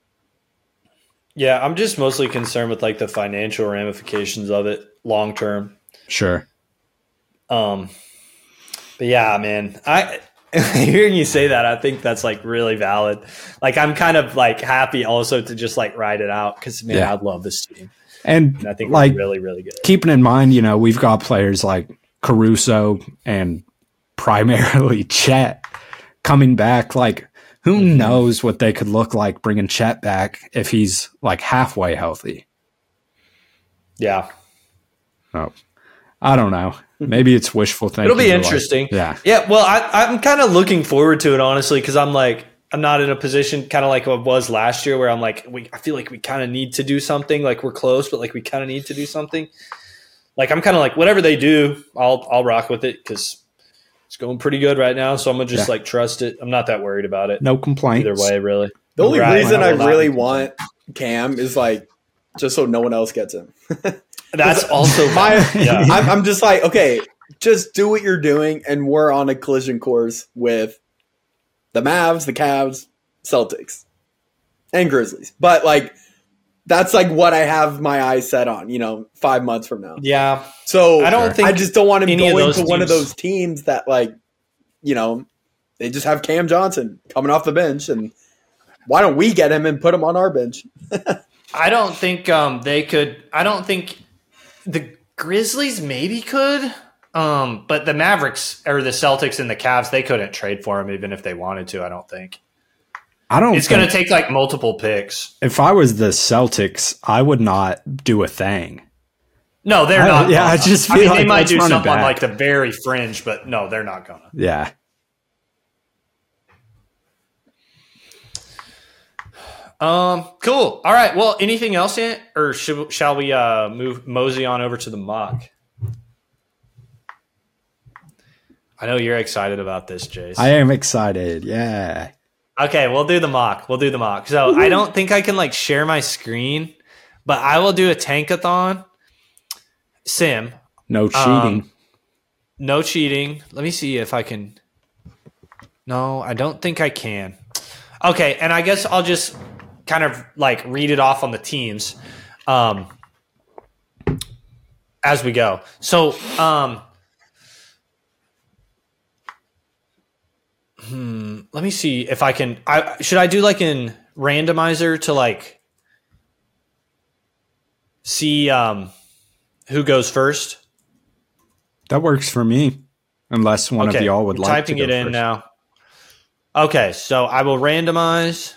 Yeah, I'm just mostly concerned with like the financial ramifications of it long term. Sure. But yeah, man, hearing you say that, I think that's like really valid. Like, I'm kind of like happy also to just like ride it out because, man, I love this team. And I think like, we're really, really good. Keeping in mind, we've got players like Caruso and primarily Chet coming back. Like, who knows what they could look like bringing Chet back if he's like halfway healthy. Yeah. Oh, I don't know. Maybe it's wishful thinking. It'll be interesting. Yeah. Well, I'm kind of looking forward to it, honestly, because I'm not in a position kind of like I was last year where I'm like, I feel like we kind of need to do something. Like, we're close, but like we kind of need to do something. Like, I'm kind of like, whatever they do, I'll rock with it because it's going pretty good right now. So I'm gonna just like trust it. I'm not that worried about it. No complaints either way, really. The only reason I really want Cam is like just so no one else gets him. That's also I'm just like, okay, just do what you're doing, and we're on a collision course with the Mavs, the Cavs, Celtics, and Grizzlies. But like, that's like what I have my eyes set on, 5 months from now. Yeah. So I just don't want him going to one of those teams that like, they just have Cam Johnson coming off the bench, and why don't we get him and put him on our bench? I don't think they could. I don't think the Grizzlies maybe could, but the Mavericks or the Celtics and the Cavs, they couldn't trade for him even if they wanted to. I don't think. It's going to take like multiple picks. If I was the Celtics, I would not do a thing. No, they're not. Yeah, I just feel like they might do something on like the very fringe, but no, they're not gonna. Yeah. Cool. All right. Well, anything else in it, or shall we mosey on over to the mock? I know you're excited about this, Jace. I am excited. Yeah. Okay, we'll do the mock. So I don't think I can like share my screen, but I will do a tankathon sim. No cheating. No cheating. Let me see if I can. No, I don't think I can. Okay, and I guess I'll just kind of like read it off on the teams as we go. So, let me see if I can. Should I do like an randomizer to like see who goes first? That works for me, unless one of y'all would like to go typing it in first. now. Okay, so I will randomize.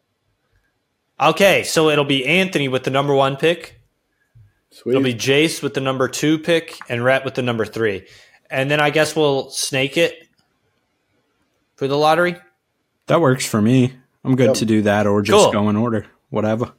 Okay, so it'll be Anthony with the number 1 pick. Sweet. It'll be Jace with the number 2 pick and Rhett with the number 3. And then I guess we'll snake it for the lottery. That works for me. I'm good to do that or just go in order. Whatever.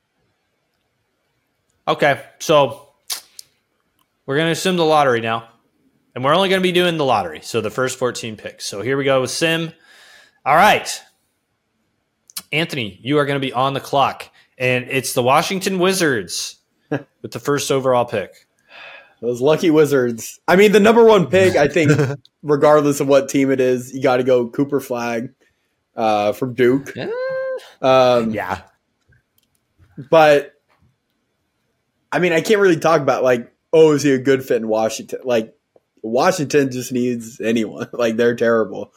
Okay, so we're going to assume the lottery now. And we're only going to be doing the lottery, so the first 14 picks. So here we go with Sim. All right. Anthony, you are going to be on the clock. And it's the Washington Wizards with the first overall pick. Those lucky Wizards. I mean, the number 1 pick, I think, regardless of what team it is, you got to go Cooper Flag from Duke. Yeah. But, I mean, I can't really talk about, like, is he a good fit in Washington? Like, Washington just needs anyone. Like, they're terrible.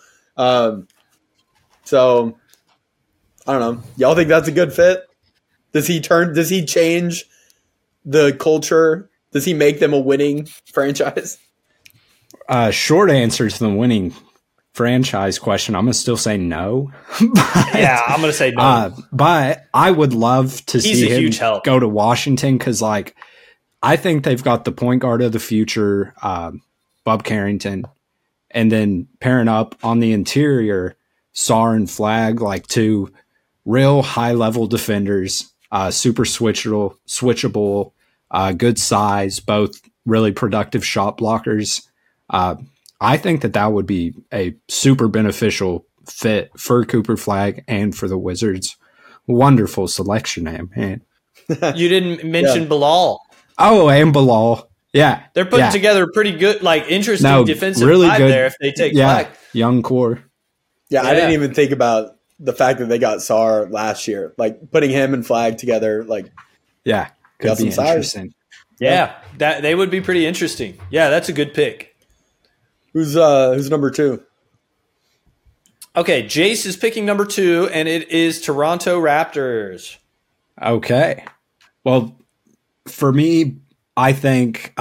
So, I don't know. Y'all think that's a good fit? Does he change the culture? Does he make them a winning franchise? Short answer to the winning franchise question, I'm going to still say no. I'm going to say no. But I would love to see him huge help. Go to Washington because, like, I think they've got the point guard of the future, Bub Carrington, and then pairing up on the interior, Sarr and Flag, like 2 real high-level defenders, super switchable, good size, both really productive shot blockers. I think that would be a super beneficial fit for Cooper Flagg and for the Wizards. Wonderful selection, man. You didn't mention Bilal. Oh, and Bilal. Yeah. They're putting together pretty good, like interesting defensive really five good there if they take Flagg. Young core. Yeah, I didn't even think about the fact that they got Sarr last year. Like putting him and Flagg together, like could be interesting. Yeah, that they would be pretty interesting. Yeah, that's a good pick. Who's number 2? Okay, Jace is picking number 2, and it is Toronto Raptors. Okay. Well, for me, I think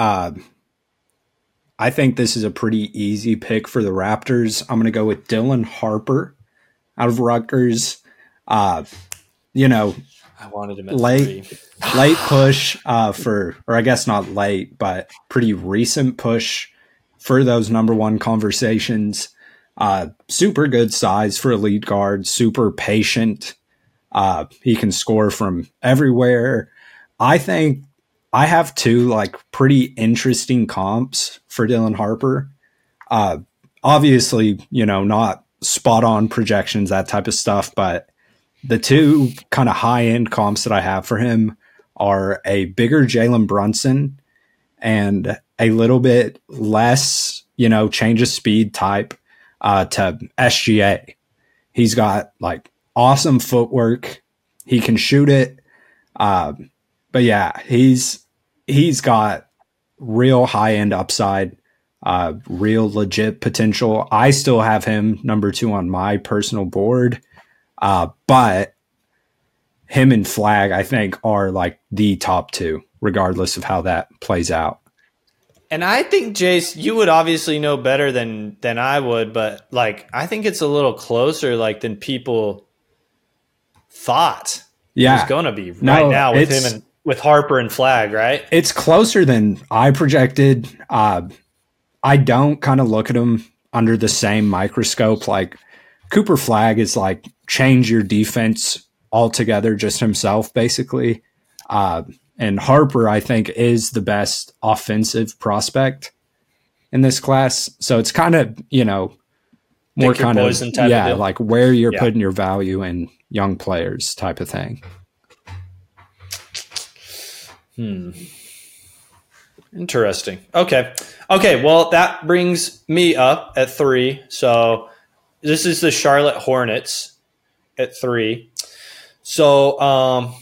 this is a pretty easy pick for the Raptors. I'm going to go with Dylan Harper out of Rutgers. I wanted him at late push or I guess not late, but pretty recent push for those number 1 conversations. Super good size for a lead guard, super patient. He can score from everywhere. I think I have 2 like pretty interesting comps for Dylan Harper. Obviously, not spot on projections, that type of stuff, but the 2 kind of high end comps that I have for him are a bigger Jalen Brunson and a little bit less, change of speed type to SGA. He's got like awesome footwork. He can shoot it. But yeah, he's got real high end upside, real legit potential. I still have him number 2 on my personal board. But him and Flagg, I think, are like the top 2, regardless of how that plays out. And I think, Jace, you would obviously know better than I would, but like I think it's a little closer like than people thought it was going to be now with him and with Harper and Flagg, right? It's closer than I projected. I don't kind of look at them under the same microscope. Like Cooper Flagg is like change your defense altogether, just himself, basically. And Harper, I think, is the best offensive prospect in this class. So it's kind of, more kind of, like where you're putting your value in young players type of thing. Interesting. Okay. Well, that brings me up at 3. So this is the Charlotte Hornets at 3. So,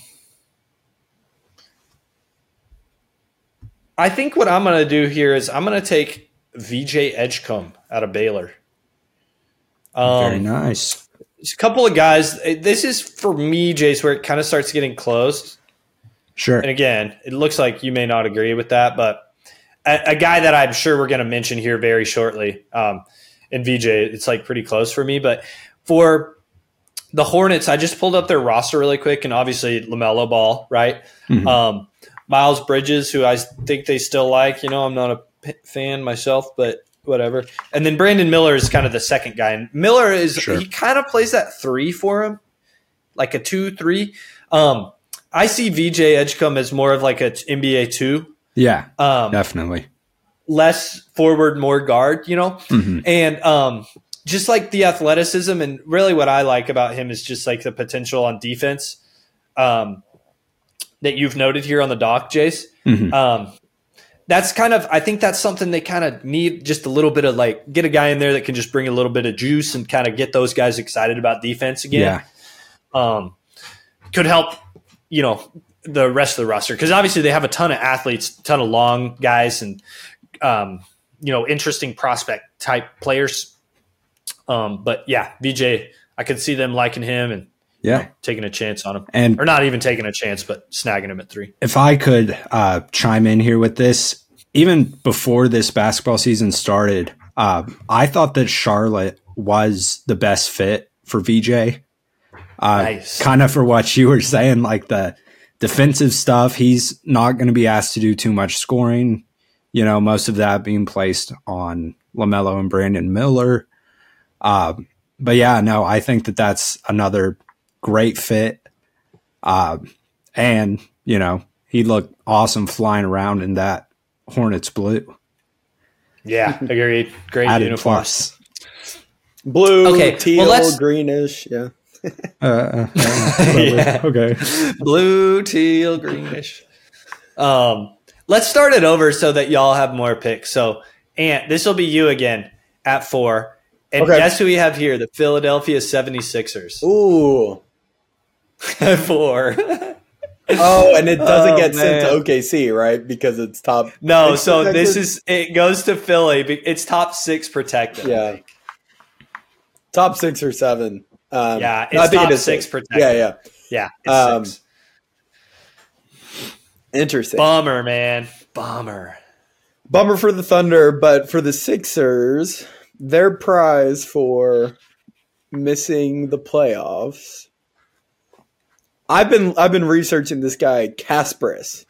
I think what I'm going to do here is I'm going to take VJ Edgecombe out of Baylor. Very nice. There's a couple of guys. This is for me, Jace, where it kind of starts getting close. Sure. And again, it looks like you may not agree with that, but a guy that I'm sure we're going to mention here very shortly, in VJ, it's like pretty close for me. But for the Hornets, I just pulled up their roster really quick, and obviously LaMelo Ball, right? Mm-hmm. Miles Bridges, who I think they still like. I'm not a fan myself, but whatever. And then Brandon Miller is kind of the second guy. And Miller he kind of plays that 3 for him, like a 2-3. I see VJ Edgecombe as more of like an NBA 2. Yeah, definitely. Less forward, more guard, Mm-hmm. And just like the athleticism, and really what I like about him is just like the potential on defense that you've noted here on the doc, Jace. Mm-hmm. That's kind of, I think that's something they kind of need, just a little bit of like, get a guy in there that can just bring a little bit of juice and kind of get those guys excited about defense again. Yeah. Could help, the rest of the roster. Because obviously they have a ton of athletes, a ton of long guys and, interesting prospect type players. But yeah, VJ, I could see them liking him and taking a chance on him, or not even taking a chance, but snagging him at 3. If I could chime in here with this, even before this basketball season started, I thought that Charlotte was the best fit for VJ. Nice. Kind of for what you were saying, like the defensive stuff. He's not going to be asked to do too much scoring. Most of that being placed on LaMelo and Brandon Miller. But yeah, no, I think that that's another great fit. And, he looked awesome flying around in that Hornets blue. Yeah, agreed. Great Added uniforms. plus. Blue, Okay, teal, well, let's- greenish. Yeah. Yeah. Okay. Blue, teal, greenish. Let's start it over so that y'all have more picks. So, Ant, this will be you again at 4. And Okay. guess who we have here? The Philadelphia 76ers. Ooh. At 4. Oh, and it doesn't get sent man. to OKC, right? Because it's top. No, it's so protected? this is it goes to Philly. It's top 6 protected. I Yeah. think. Top 6 or 7. Yeah, no, I it's think top it is 6 6. protected. Yeah. Yeah, it's 6. Interesting. Bummer, man. Bummer. Bummer for the Thunder, but for the Sixers, their prize for missing the playoffs. I've been researching this guy Kasparis.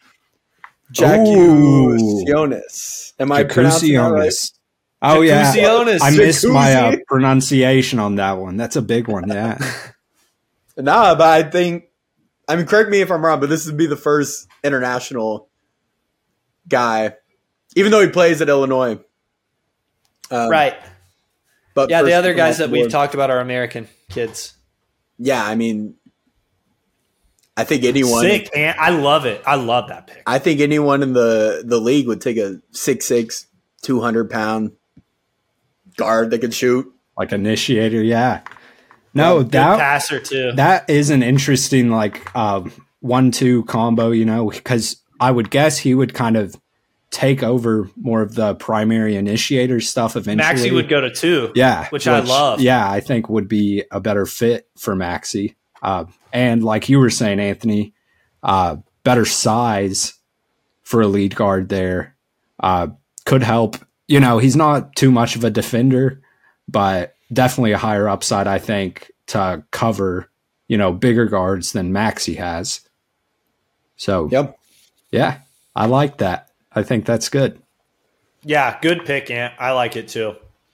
Jonas. Am I pronouncing that right? Jacuzionis. Oh yeah, Jacuzionis. I missed my Jacuzzi? pronunciation on that one. That's a big one. Yeah. Nah, but I think, I mean, correct me if I'm wrong, but this would be the first international guy, even though he plays at Illinois. Right. But Yeah, the first other guys that we've board. talked about are American kids. Yeah, I mean, I think anyone. Sick, and I love it. I love that pick. I think anyone in the league would take a 6'6", 200-pound guard that could shoot. Like initiator. Yeah. No, Good that passer too. that is an interesting like 1-2 combo. You know, because I would guess he would kind of take over more of the primary initiator stuff eventually. Maxi would go to 2. Yeah, which I love. Yeah, I think would be a better fit for Maxi. And like you were saying, Anthony, better size for a lead guard there could help. You know, he's not too much of a defender, but definitely a higher upside, I think, to cover, you know, bigger guards than Maxi has. So, Yep. yeah, I like that. I think that's good. Yeah, good pick, Ant. I like it too.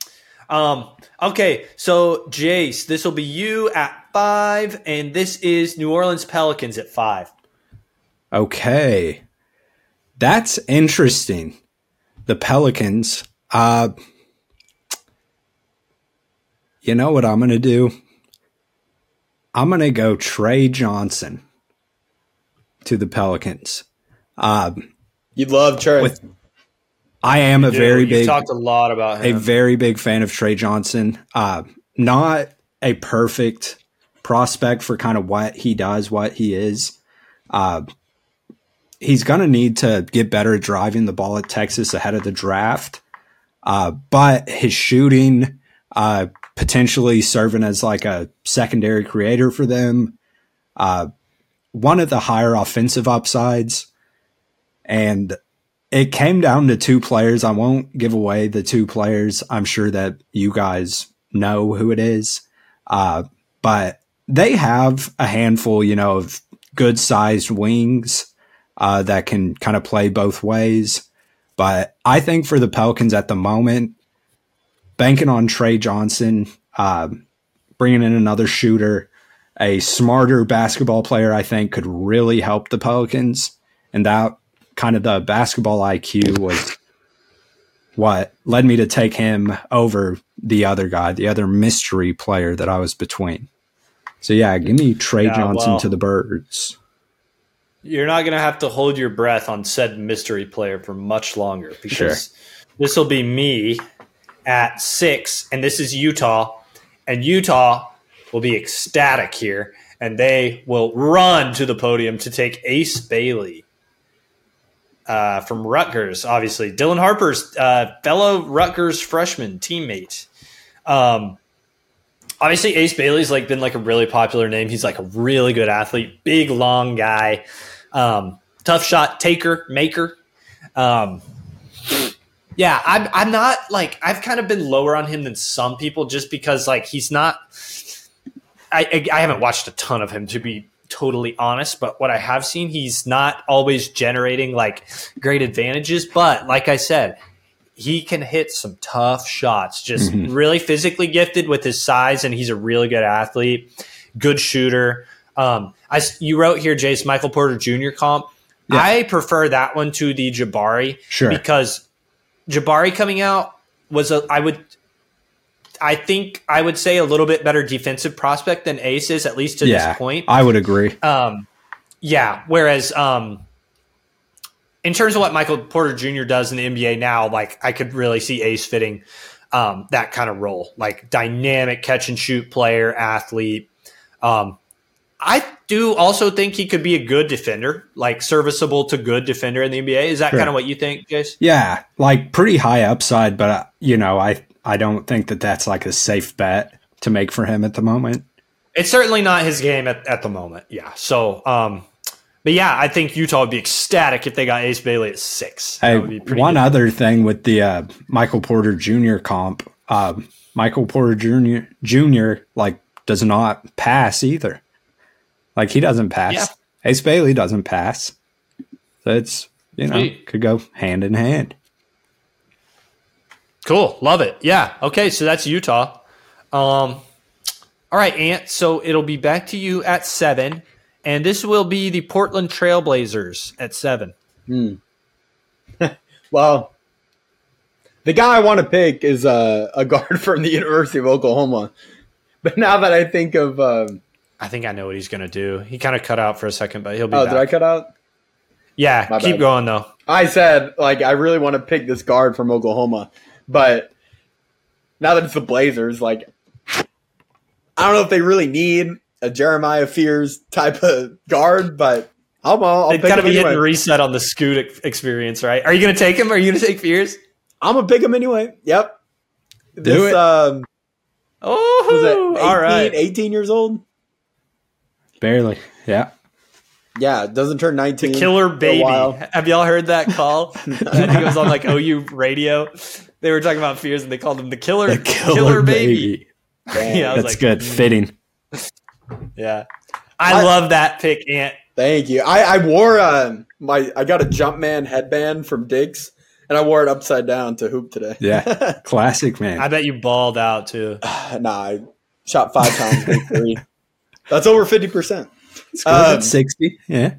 Okay, so Jace, this will be you at 5, and this is New Orleans Pelicans at 5. Okay. That's interesting. The Pelicans. You know what I'm going to do? I'm going to go Trey Johnson to the Pelicans. You'd love Trey. I am a Dude, very you've big talked a lot about a him. very big fan of Trey Johnson. Not a perfect prospect for kind of what he does, what he is. He's going to need to get better at driving the ball at Texas ahead of the draft. But his shooting, potentially serving as like a secondary creator for them, one of the higher offensive upsides. And it came down to 2 players. I won't give away the 2 players. I'm sure that you guys know who it is. But they have a handful, you know, of good sized wings that can kind of play both ways. But I think for the Pelicans at the moment, banking on Trey Johnson, bringing in another shooter, a smarter basketball player, I think could really help the Pelicans. And that kind of the basketball IQ was what led me to take him over the other guy, the other mystery player that I was between. So yeah, give me Trey Johnson to the Birds. You're not going to have to hold your breath on said mystery player for much longer because this will be me at 6, and this is Utah, and Utah will be ecstatic here, and they will run to the podium to take Ace Bailey from Rutgers, obviously. Dylan Harper's fellow Rutgers freshman teammate. Obviously, Ace Bailey's been a really popular name. He's like a really good athlete, big, long guy, tough shot taker, maker. Yeah, I'm not I've kind of been lower on him than some people just because he's not. I haven't watched a ton of him to be totally honest, but what I have seen, he's not always generating great advantages. But like I said, he can hit some tough shots. Just really physically gifted with his size, and he's a really good athlete, good shooter. You wrote here, Jace, Michael Porter Jr. comp. Yeah. I prefer that one to the Jabari. Sure. Because Jabari coming out was I think I would say a little bit better defensive prospect than Ace is, at least to this point. I would agree. Yeah. Whereas in terms of what Michael Porter Jr. does in the NBA now, like I could really see Ace fitting that kind of role, like dynamic catch and shoot player, athlete. I do also think he could be a good defender, like serviceable to good defender in the NBA. Is that kind of what you think, Jace? Yeah, like pretty high upside, but I don't think that that's like a safe bet to make for him at the moment. It's certainly not his game at the moment. Yeah. So, but yeah, I think Utah would be ecstatic if they got Ace Bailey at 6. Hey, That would be pretty one good. other thing with the Michael Porter Jr. comp, Michael Porter Jr. like does not pass either. Like he doesn't pass. Yeah. Ace Bailey doesn't pass. So it's Sweet. could go hand in hand. Cool. Love it. Yeah. Okay. So that's Utah. All right, Ant. So it'll be back to you at 7. And this will be the Portland Trailblazers at 7. Well, the guy I want to pick is a guard from the University of Oklahoma. But now that I think of I think I know what he's going to do. He kind of cut out for a second, but he'll be oh, back. did I cut out? Yeah. My Keep bad. going, though. I said, like, I really want to pick this guard from Oklahoma. But now that it's the Blazers, like, I don't know if they really need a Jeremiah Fears type of guard, but I'll They've pick got to him be anyway. hitting reset on the Scoot experience, right? Are you going to take him? Are you going to take Fears? I'm going to pick him anyway. Yep. Do it. Was Oh, it all right. 18 years old? Barely. Yeah. Yeah, it doesn't turn 19. Killer for a baby. while. Have y'all heard that call? I think it was on like OU radio. They were talking about Fears and they called him the killer baby. Dang. Yeah, I was That's like, good. Fitting. Yeah. I love that pick, Ant. Thank you. I wore I got a Jumpman headband from Dick's, and I wore it upside down to hoop today. Yeah. Classic, man. I bet you balled out too. Nah, I shot 5 times, made 3. That's over 50%. It's good at 60. Yeah.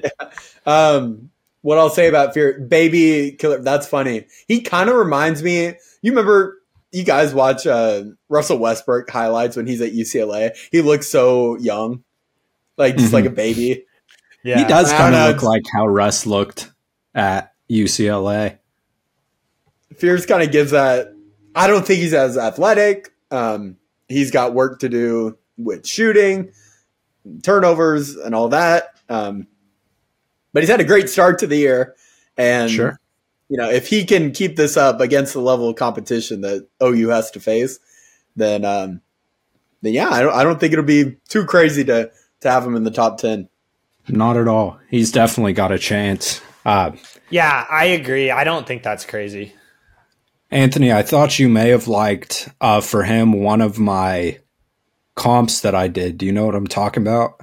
What I'll say about Fear, baby killer, that's funny. He kind of reminds me. You remember? You guys watch Russell Westbrook highlights when he's at UCLA. He looks so young, like just like a baby. Yeah. He does I kind don't of know. look like how Russ looked at UCLA. Fears kind of gives that. I don't think he's as athletic. He's got work to do with shooting, turnovers, and all that. But he's had a great start to the year, and Sure. if he can keep this up against the level of competition that OU has to face, then yeah, I don't think it'll be too crazy to have him in the top 10. Not at all. He's definitely got a chance. Yeah, I agree. I don't think that's crazy. Anthony, I thought you may have liked, for him, one of my comps that I did. Do you know what I'm talking about?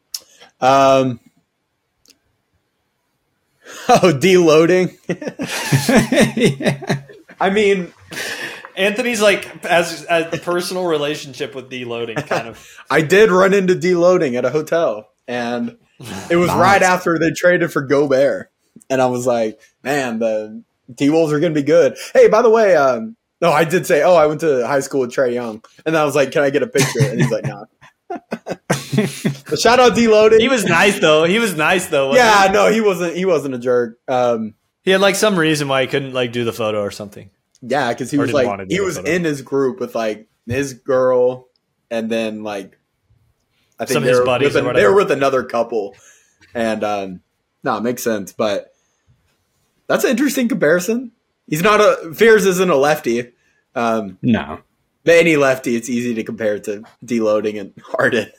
Deloading. Yeah. I mean, Anthony's like as a personal relationship with deloading, kind of. I did run into deloading at a hotel, and it was right after they traded for Gobert, and I was like, man, the T-Wolves are going to be good. Hey, by the way, no, I did say, I went to high school with Trae Young, and I was like, can I get a picture? And he's like, no. But shout out deloading. He was nice though. Wasn't Yeah, he? no, he wasn't a jerk. He had like some reason why he couldn't like do the photo or something. Yeah, because he Or was didn't like wanna do he the was photo. in his group with like his girl, and then like I think Some of they his were buddies with or they whatever. were with another couple, and no, it makes sense. But that's an interesting comparison. He's not Fears isn't a lefty. No. But any lefty, it's easy to compare to deloading and Harden.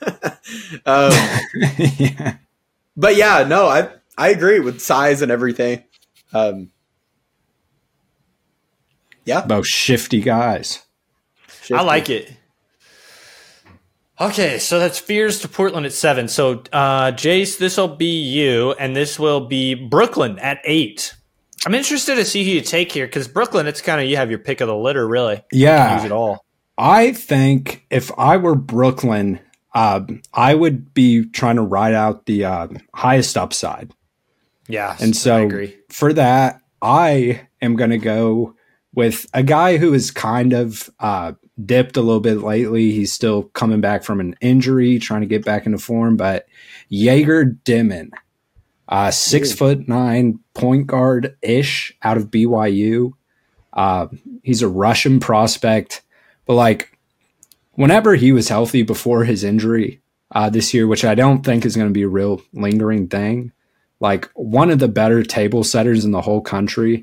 Yeah. But yeah, no, I agree with size and everything. Yeah, Both shifty guys. I like it. Okay, so that's Fears to Portland at 7. So, Jace, this will be you, and this will be Brooklyn at 8. I'm interested to see who you take here because Brooklyn, it's kind of you have your pick of the litter, really. Yeah. Use it all. I think if I were Brooklyn, I would be trying to ride out the highest upside. Yeah, And I so agree. for that, I am going to go with a guy who has kind of dipped a little bit lately. He's still coming back from an injury, trying to get back into form, but Jaeger Dimon, 6'9" point guard ish out of BYU. He's a Russian prospect, but like whenever he was healthy before his injury this year, which I don't think is going to be a real lingering thing, like one of the better table setters in the whole country.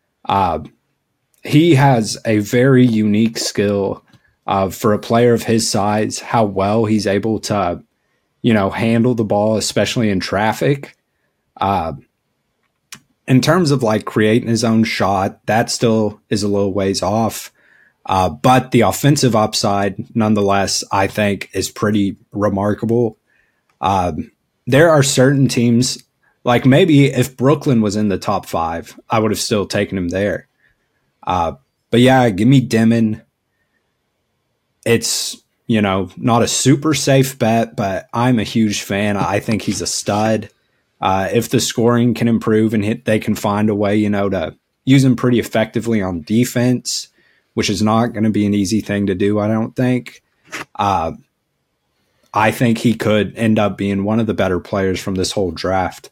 He has a very unique skill for a player of his size, how well he's able to, handle the ball, especially in traffic. In terms of like creating his own shot, that still is a little ways off. But the offensive upside, nonetheless, I think is pretty remarkable. There are certain teams, like maybe if Brooklyn was in the top 5, I would have still taken him there. But yeah, give me Dimon. It's, not a super safe bet, but I'm a huge fan. I think he's a stud. If the scoring can improve and they can find a way, to use him pretty effectively on defense, which is not going to be an easy thing to do, I don't think. I think he could end up being one of the better players from this whole draft.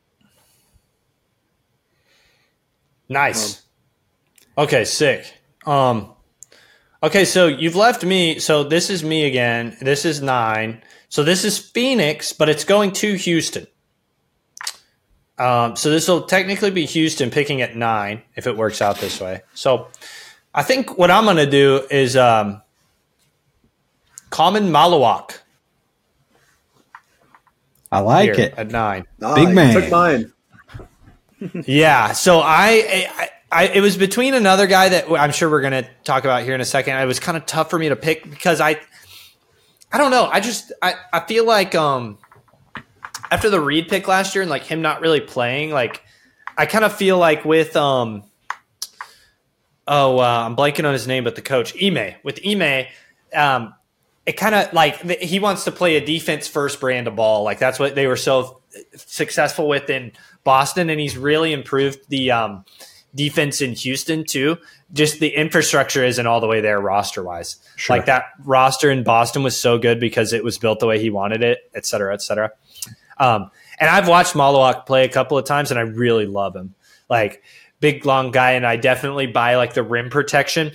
Nice. Okay, sick. Okay, so you've left me. So this is me again. This is 9. So this is Phoenix, but it's going to Houston. So this will technically be Houston picking at 9 if it works out this way. So I think what I'm going to do is Common Malawak. I like it. At 9. Big man. Took mine. Yeah. So I it was between another guy that I'm sure we're going to talk about here in a second. It was kind of tough for me to pick because I don't know. I feel like after the Reed pick last year and like him not really playing, like I kind of feel like with I'm blanking on his name, but the coach Ime it kind of like he wants to play a defense first brand of ball. Like that's what they were so successful with in Boston, and he's really improved the defense in Houston too. Just the infrastructure isn't all the way there roster wise. Sure. Like that roster in Boston was so good because it was built the way he wanted it, et cetera, et cetera. And I've watched Malawak play a couple of times and I really love him. Like big, long guy. And I definitely buy like the rim protection,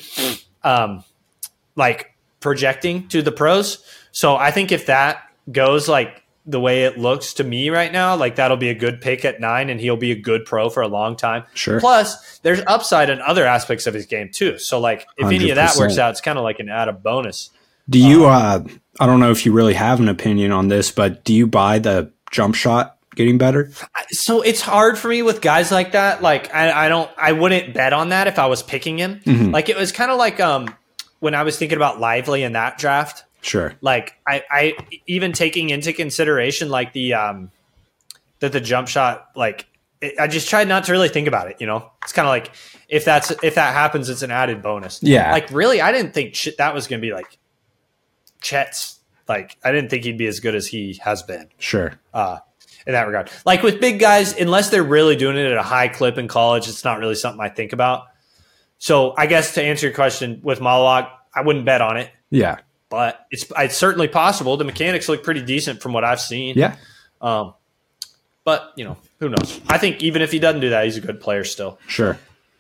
like projecting to the pros. So I think if that goes like the way it looks to me right now, like that'll be a good pick at 9 and he'll be a good pro for a long time. Sure. Plus there's upside in other aspects of his game too. So like if 100%. Any of that works out, it's kind of like an added bonus. Do you, I don't know if you really have an opinion on this, but do you buy the jump shot getting better? So it's hard for me with guys like that. Like I wouldn't bet on that if I was picking him. Mm-hmm. Like it was kind of like when I was thinking about Lively in that draft. Sure. Like I even taking into consideration like the that the jump shot, like I just tried not to really think about it. It's kind of like if that happens, it's an added bonus. Yeah. Like really, I didn't think that was going to be like Chet's. Like I didn't think he'd be as good as he has been. Sure. In that regard, like with big guys, unless they're really doing it at a high clip in college, it's not really something I think about. So I guess to answer your question with Malawak, I wouldn't bet on it. Yeah. But it's certainly possible. The mechanics look pretty decent from what I've seen. Yeah. But, who knows? I think even if he doesn't do that, he's a good player still. Sure.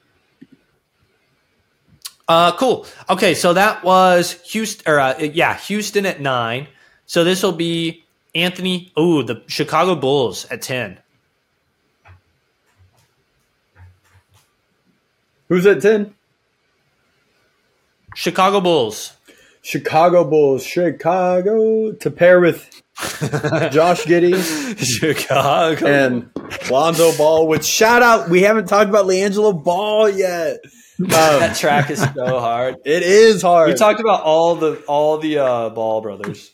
Cool. Okay, so that was Houston. Houston at 9. So this will be Anthony. Oh, the Chicago Bulls at 10. Who's at 10? Chicago Bulls. Chicago Bulls. Chicago to pair with Josh Giddey. Chicago. And Lonzo Ball, which shout out. We haven't talked about LiAngelo Ball yet. That track is so hard. It is hard. We talked about all the Ball brothers.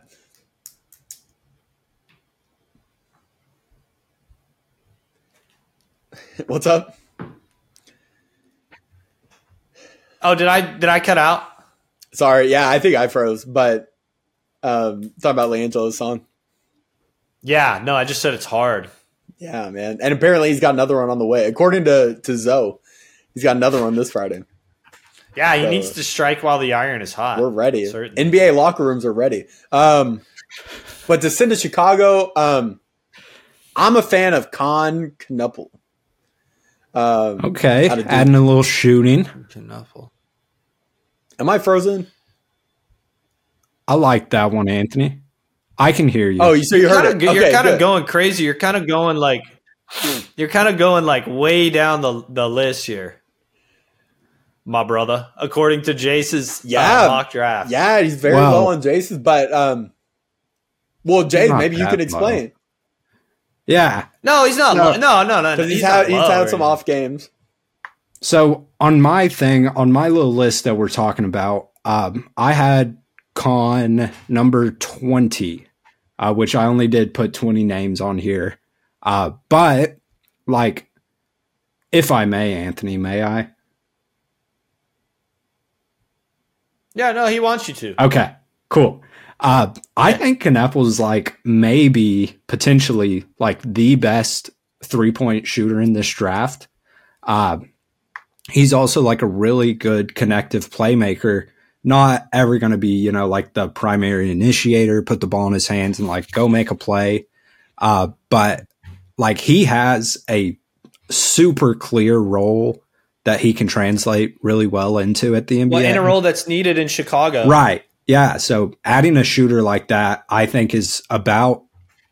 What's up? Oh, did I cut out? Sorry, yeah, I think I froze, but talk about LiAngelo's song. Yeah, no, I just said it's hard. Yeah, man. And apparently he's got another one on the way. According to Zoe, he's got another one this Friday. Yeah, he needs to strike while the iron is hot. We're ready. Certainly. NBA locker rooms are ready. But to send to Chicago, I'm a fan of Con Knuppel. Okay, adding a little shooting. Knuppel. Am I frozen? I like that one, Anthony. I can hear you. Oh, so you heard it. You're kind of going crazy. You're kind of going like way down the list here, my brother. According to Jace's mock draft. Yeah, he's very low on Jace's, but well, Jace, maybe you can explain. Low. Yeah. No, he's not. No. Because he's had some off games. So on my little list that we're talking about, I had Con number 20, which I only did put 20 names on here. But like, if I may, Anthony, may I? Yeah, no, he wants you to. Okay, cool. I think Knuppel is like maybe potentially like the best 3-point shooter in this draft. He's also like a really good connective playmaker. Not ever going to be, like the primary initiator, put the ball in his hands and like go make a play. But like he has a super clear role that he can translate really well into at the NBA. Well, in a role that's needed in Chicago. Right. Yeah. So adding a shooter like that, I think is about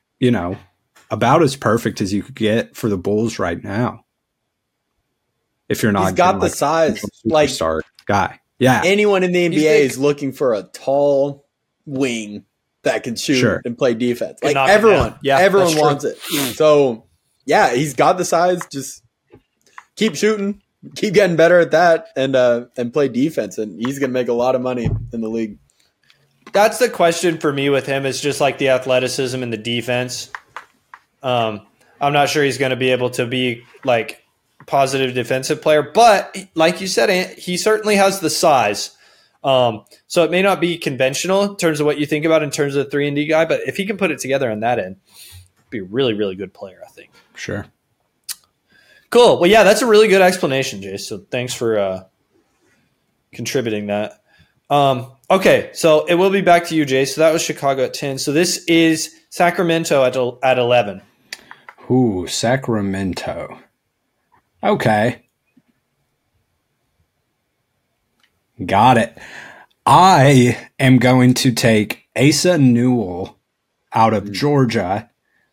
as perfect as you could get for the Bulls right now. If you're not, he's got the size, like superstar guy. Yeah. Anyone in the NBA is looking for a tall wing that can shoot and play defense. Like everyone wants it. So yeah, he's got the size. Just keep shooting, keep getting better at that, and play defense, and he's gonna make a lot of money in the league. That's the question for me with him, is just like the athleticism and the defense. I'm not sure he's going to be able to be like positive defensive player, but like you said, he certainly has the size. So it may not be conventional in terms of what you think about in terms of the 3-and-D guy, but if he can put it together on that end, be a really, really good player, I think. Sure. Cool. Well, yeah, that's a really good explanation, Jace. So thanks for contributing that. Okay, so it will be back to you, Jace. So that was Chicago at 10. So this is Sacramento at 11. Ooh, Sacramento. Okay. Got it. I am going to take Asa Newell out of Georgia.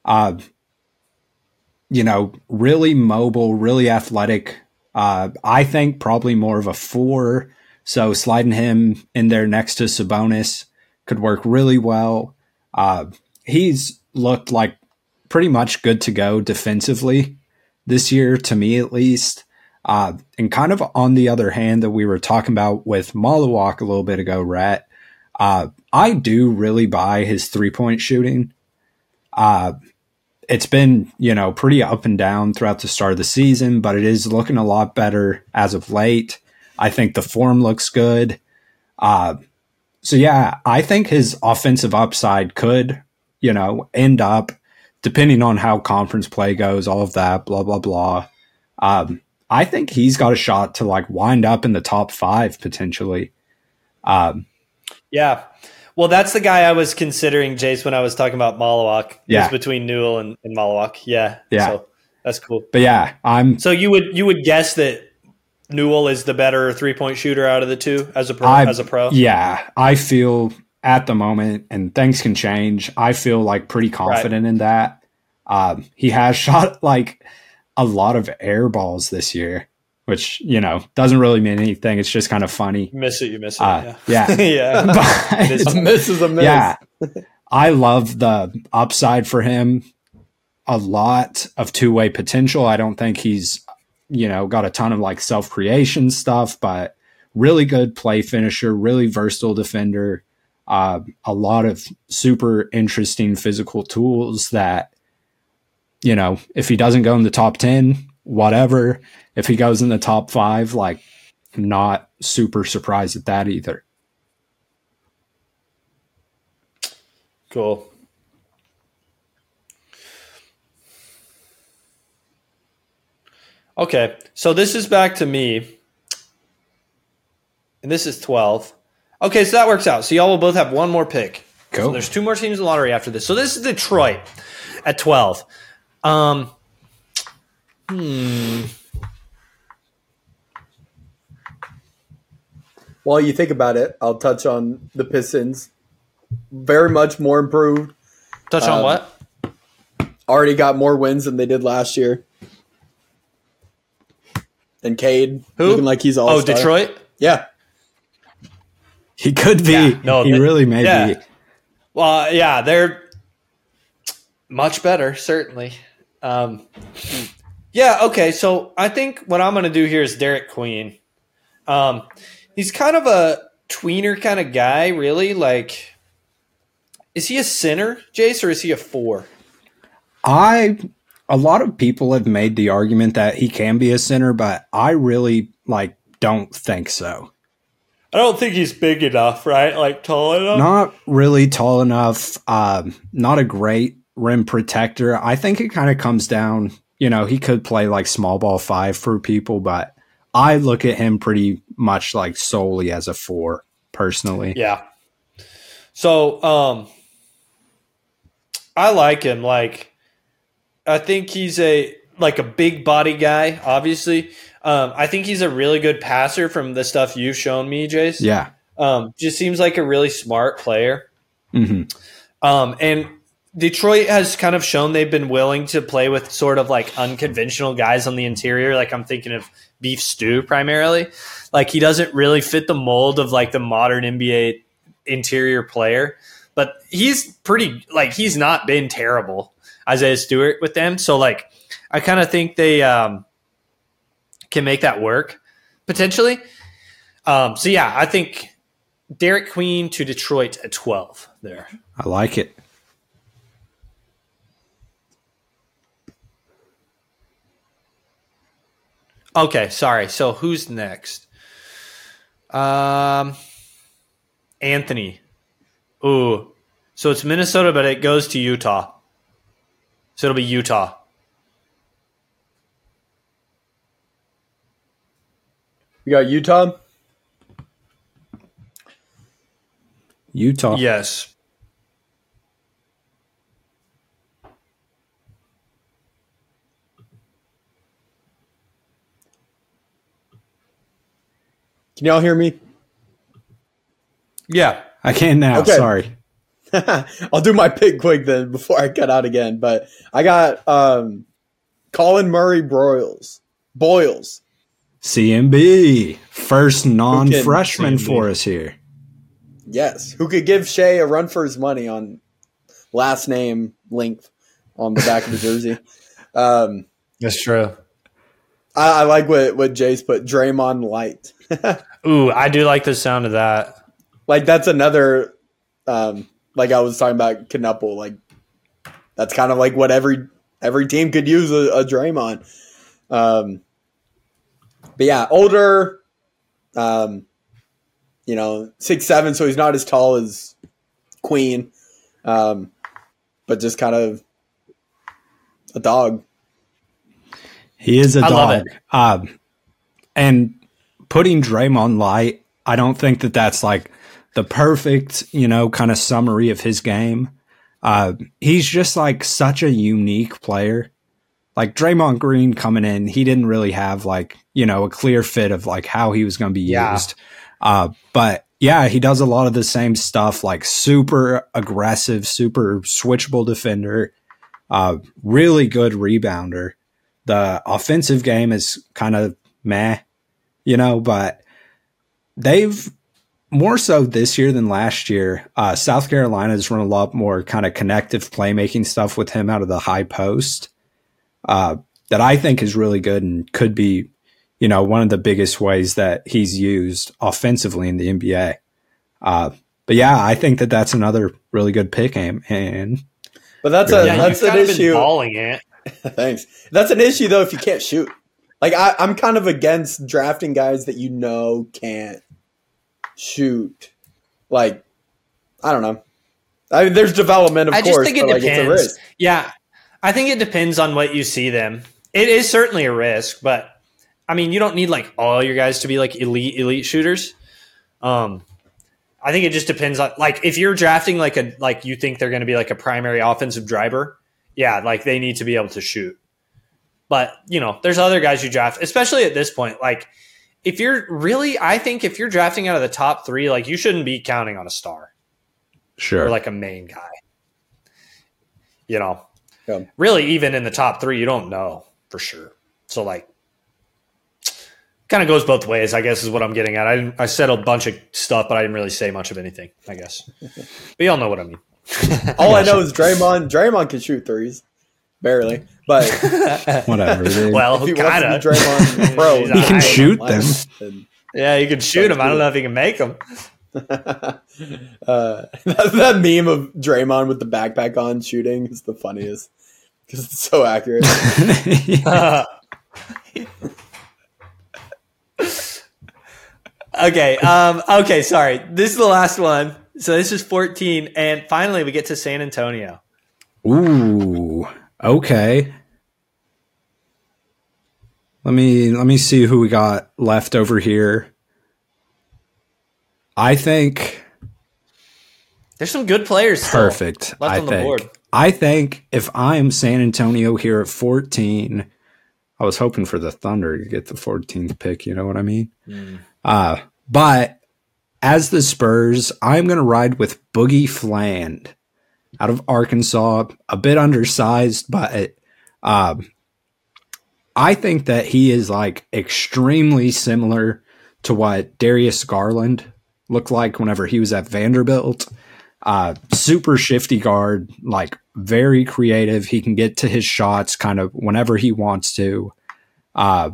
Really mobile, really athletic. I think probably more of a 4. So sliding him in there next to Sabonis could work really well. He's looked like pretty much good to go defensively this year, to me at least. And kind of on the other hand that we were talking about with Malawak a little bit ago, Rhett, I do really buy his 3-point shooting. It's been, pretty up and down throughout the start of the season, but it is looking a lot better as of late. I think the form looks good. So yeah, I think his offensive upside could, end up, depending on how conference play goes, all of that, blah, blah, blah. I think he's got a shot to like wind up in the top 5 potentially. Yeah. Well, that's the guy I was considering, Jace, when I was talking about Malawak. Yeah. It was between Newell and Malawak. Yeah. Yeah. So that's cool. But yeah, So you would guess that Newell is the better 3-point shooter out of the two as a pro? Yeah, I feel at the moment, and things can change, I feel like pretty confident in that. He has shot like a lot of air balls this year, which, doesn't really mean anything. It's just kind of funny. You miss it. Yeah. Yeah. But, A miss is a miss. Yeah. I love the upside for him. A lot of two-way potential. I don't think he's got a ton of like self-creation stuff, but really good play finisher, really versatile defender, a lot of super interesting physical tools that, if he doesn't go in the top 10, whatever. If he goes in the top 5, like not super surprised at that either. Cool. Okay, so this is back to me, and this is 12. Okay, so that works out. So y'all will both have one more pick. Go. So there's two more teams in the lottery after this. So this is Detroit at 12. While you think about it, I'll touch on the Pistons. Very much more improved. Touch on what? Already got more wins than they did last year. And Cade Who? looking like he's all. Detroit? Yeah. He could be. Yeah, no, he really may be. Well, yeah, they're much better, certainly. Yeah, okay, so I think what I'm going to do here is Derek Queen. He's kind of a tweener kind of guy, really. Like, is he a center, Jace, or is he a 4? A lot of people have made the argument that he can be a center, but I really don't think so. I don't think he's big enough, right? Like tall enough? Not really tall enough. Not a great rim protector. I think it kind of comes down, he could play like small ball 5 for people, but I look at him pretty much like solely as a 4 personally. Yeah. So, I like him. Like, I think he's a big body guy, obviously. I think he's a really good passer from the stuff you've shown me, Jace. Yeah. Just seems like a really smart player. Mm-hmm. And Detroit has kind of shown they've been willing to play with sort of like unconventional guys on the interior. Like I'm thinking of Beef Stew primarily. Like he doesn't really fit the mold of like the modern NBA interior player, but he's pretty he's not been terrible, Isaiah Stewart, with them. So like I kind of think they can make that work potentially. So yeah, I think Derek Queen to Detroit at 12 there. I like it. Okay, sorry. So who's next? Anthony. Ooh. So it's Minnesota, but it goes to Utah. So it'll be Utah. You got Utah? Utah. Yes. Can y'all hear me? Yeah. I can now. Okay. Sorry. I'll do my pick quick then before I cut out again. But I got Colin Murray Boyles. CMB. First non-freshman CMB. for us here. Yes. Who could give Shea a run for his money on last name length on the back of the jersey. That's true. I like what Jace put, Draymond Light. Ooh, I do like the sound of that. Like that's another, like I was talking about Knuppel, like that's kind of like what every team could use a Draymond. But yeah, older, 6'7", so he's not as tall as Queen, but just kind of a dog. He is a I dog. love it. And putting Draymond Light, I don't think that that's like the perfect, kind of summary of his game. He's just like such a unique player. Like Draymond Green coming in, he didn't really have like, a clear fit of like how he was going to be used. But yeah, he does a lot of the same stuff, like super aggressive, super switchable defender, really good rebounder. The offensive game is kind of meh, but they've more so this year than last year. South Carolina's run a lot more kind of connective playmaking stuff with him out of the high post that I think is really good and could be, one of the biggest ways that he's used offensively in the NBA. But yeah, I think that that's another really good pick. And but that's an issue. Balling it. Thanks. That's an issue though if you can't shoot. Like I'm kind of against drafting guys that can't shoot. Like I don't know. I mean, there's development, of course. I just think it but, depends. it's a risk. Yeah, I think it depends on what you see them it is certainly a risk, but I mean, you don't need like all your guys to be like elite shooters. I think it just depends on like if you're drafting like you think they're going to be like a primary offensive driver, yeah, like they need to be able to shoot. But there's other guys you draft, especially at this point. Like if you're really, I think if you're drafting out of the top 3, like you shouldn't be counting on a star, Sure, or like a main guy. Yeah. Really, even in the top 3, you don't know for sure. So like. Kind of goes both ways, I guess, is what I'm getting at. I said a bunch of stuff, but I didn't really say much of anything, I guess. But y'all know what I mean. All I know is Draymond. Draymond can shoot threes, barely, but whatever. Dude. Well, if he kind wants of. to be Draymond Pro, He can shoot them. then- Yeah, you can shoot him. I don't know if he can make them. that meme of Draymond with the backpack on shooting is the funniest because it's so accurate. Okay. Okay. Sorry. This is the last one. So this is 14, and finally we get to San Antonio. Ooh. Okay. Let me see who we got left over here. I think There's some good players. Still perfect. left on the board. I think if I'm San Antonio here at 14, I was hoping for the Thunder to get the 14th pick. You know what I mean? But as the Spurs, I'm going to ride with Boogie Fland out of Arkansas, a bit undersized, but I think that he is like extremely similar to what Darius Garland looked like whenever he was at Vanderbilt. Super shifty guard, like very creative. He can get to his shots kind of whenever he wants to. I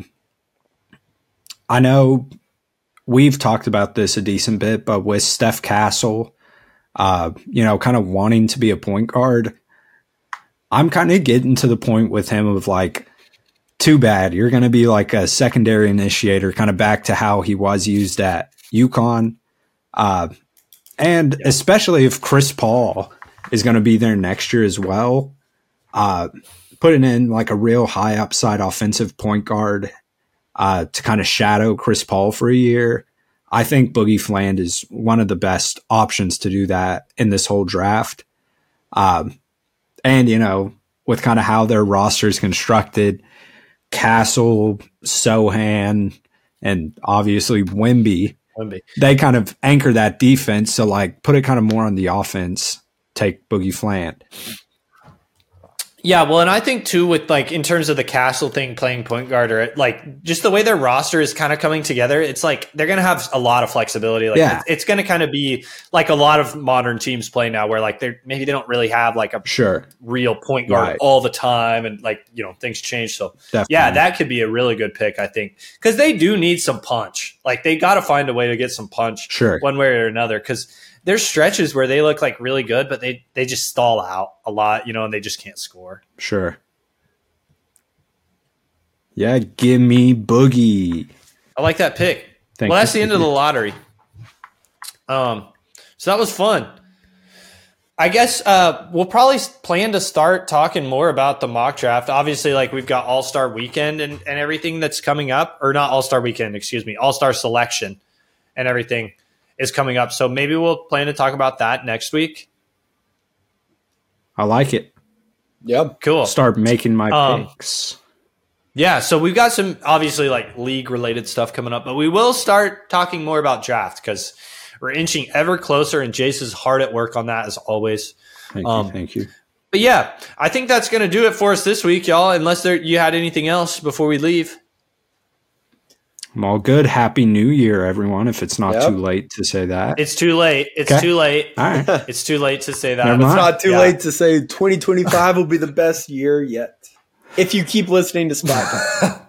know we've talked about this a decent bit, but with Steph Castle, kind of wanting to be a point guard, I'm kind of getting to the point with him of like, too bad. You're going to be like a secondary initiator, kind of back to how he was used at UConn. And especially if Chris Paul is going to be there next year as well, putting in like a real high upside offensive point guard to kind of shadow Chris Paul for a year. I think Boogie Fland is one of the best options to do that in this whole draft. And, with kind of how their roster is constructed, Castle, Sohan, and obviously Wemby, they kind of anchor that defense. So, like, put it kind of more on the offense. Take Boogie Fland. Yeah, well, and I think too with like in terms of the Castle thing playing point guard or like just the way their roster is kind of coming together, it's like they're going to have a lot of flexibility. Like it's going to kind of be like a lot of modern teams play now where like they don't really have like a real point guard all the time and like, things change. So yeah, that could be a really good pick, I think, because they do need some punch. Like they got to find a way to get some punch one way or another because there's stretches where they look like really good, but they just stall out a lot, and they just can't score. Sure. Yeah, give me Boogie. I like that pick. That's the end of the lottery. So that was fun. I guess we'll probably plan to start talking more about the mock draft. Obviously, like we've got All-Star Weekend and everything that's coming up. Or not All-Star Weekend, excuse me. All-Star Selection and everything is coming up. So maybe we'll plan to talk about that next week. I like it. Yep. Cool. Start making my picks. Yeah, so we've got some obviously like league related stuff coming up, but we will start talking more about draft because we're inching ever closer and Jace is hard at work on that as always. Thank you. But yeah, I think that's going to do it for us this week, y'all, unless you had anything else before we leave. I'm all good. Happy New Year, everyone, if it's not too late to say that. It's too late. It's too late. All right. It's too late to say that. It's not too late to say 2025 will be the best year yet. If you keep listening to Spotify.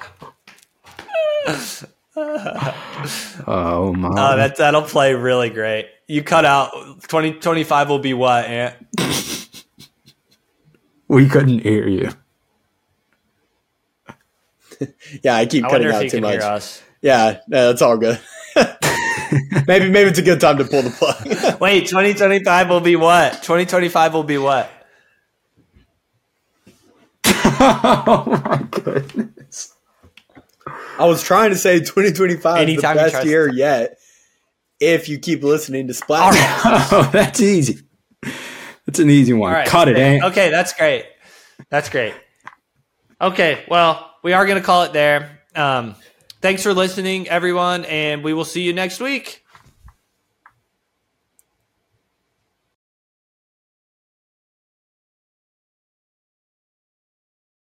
Oh, my. That'll play really great. You cut out 2025 will be what, Ant? We couldn't hear you. Yeah, I keep cutting out too much. Hear us. Yeah, that's all good. maybe it's a good time to pull the plug. Wait, 2025 will be what? 2025 will be what? Oh my goodness. I was trying to say 2025 Anytime is you the try best to- year yet. If you keep listening to Splash. All right. Oh, that's easy. That's an easy one. All right. Cut it, eh? Okay, that's great. That's great. Okay, well, we are going to call it there. Thanks for listening, everyone, and we will see you next week.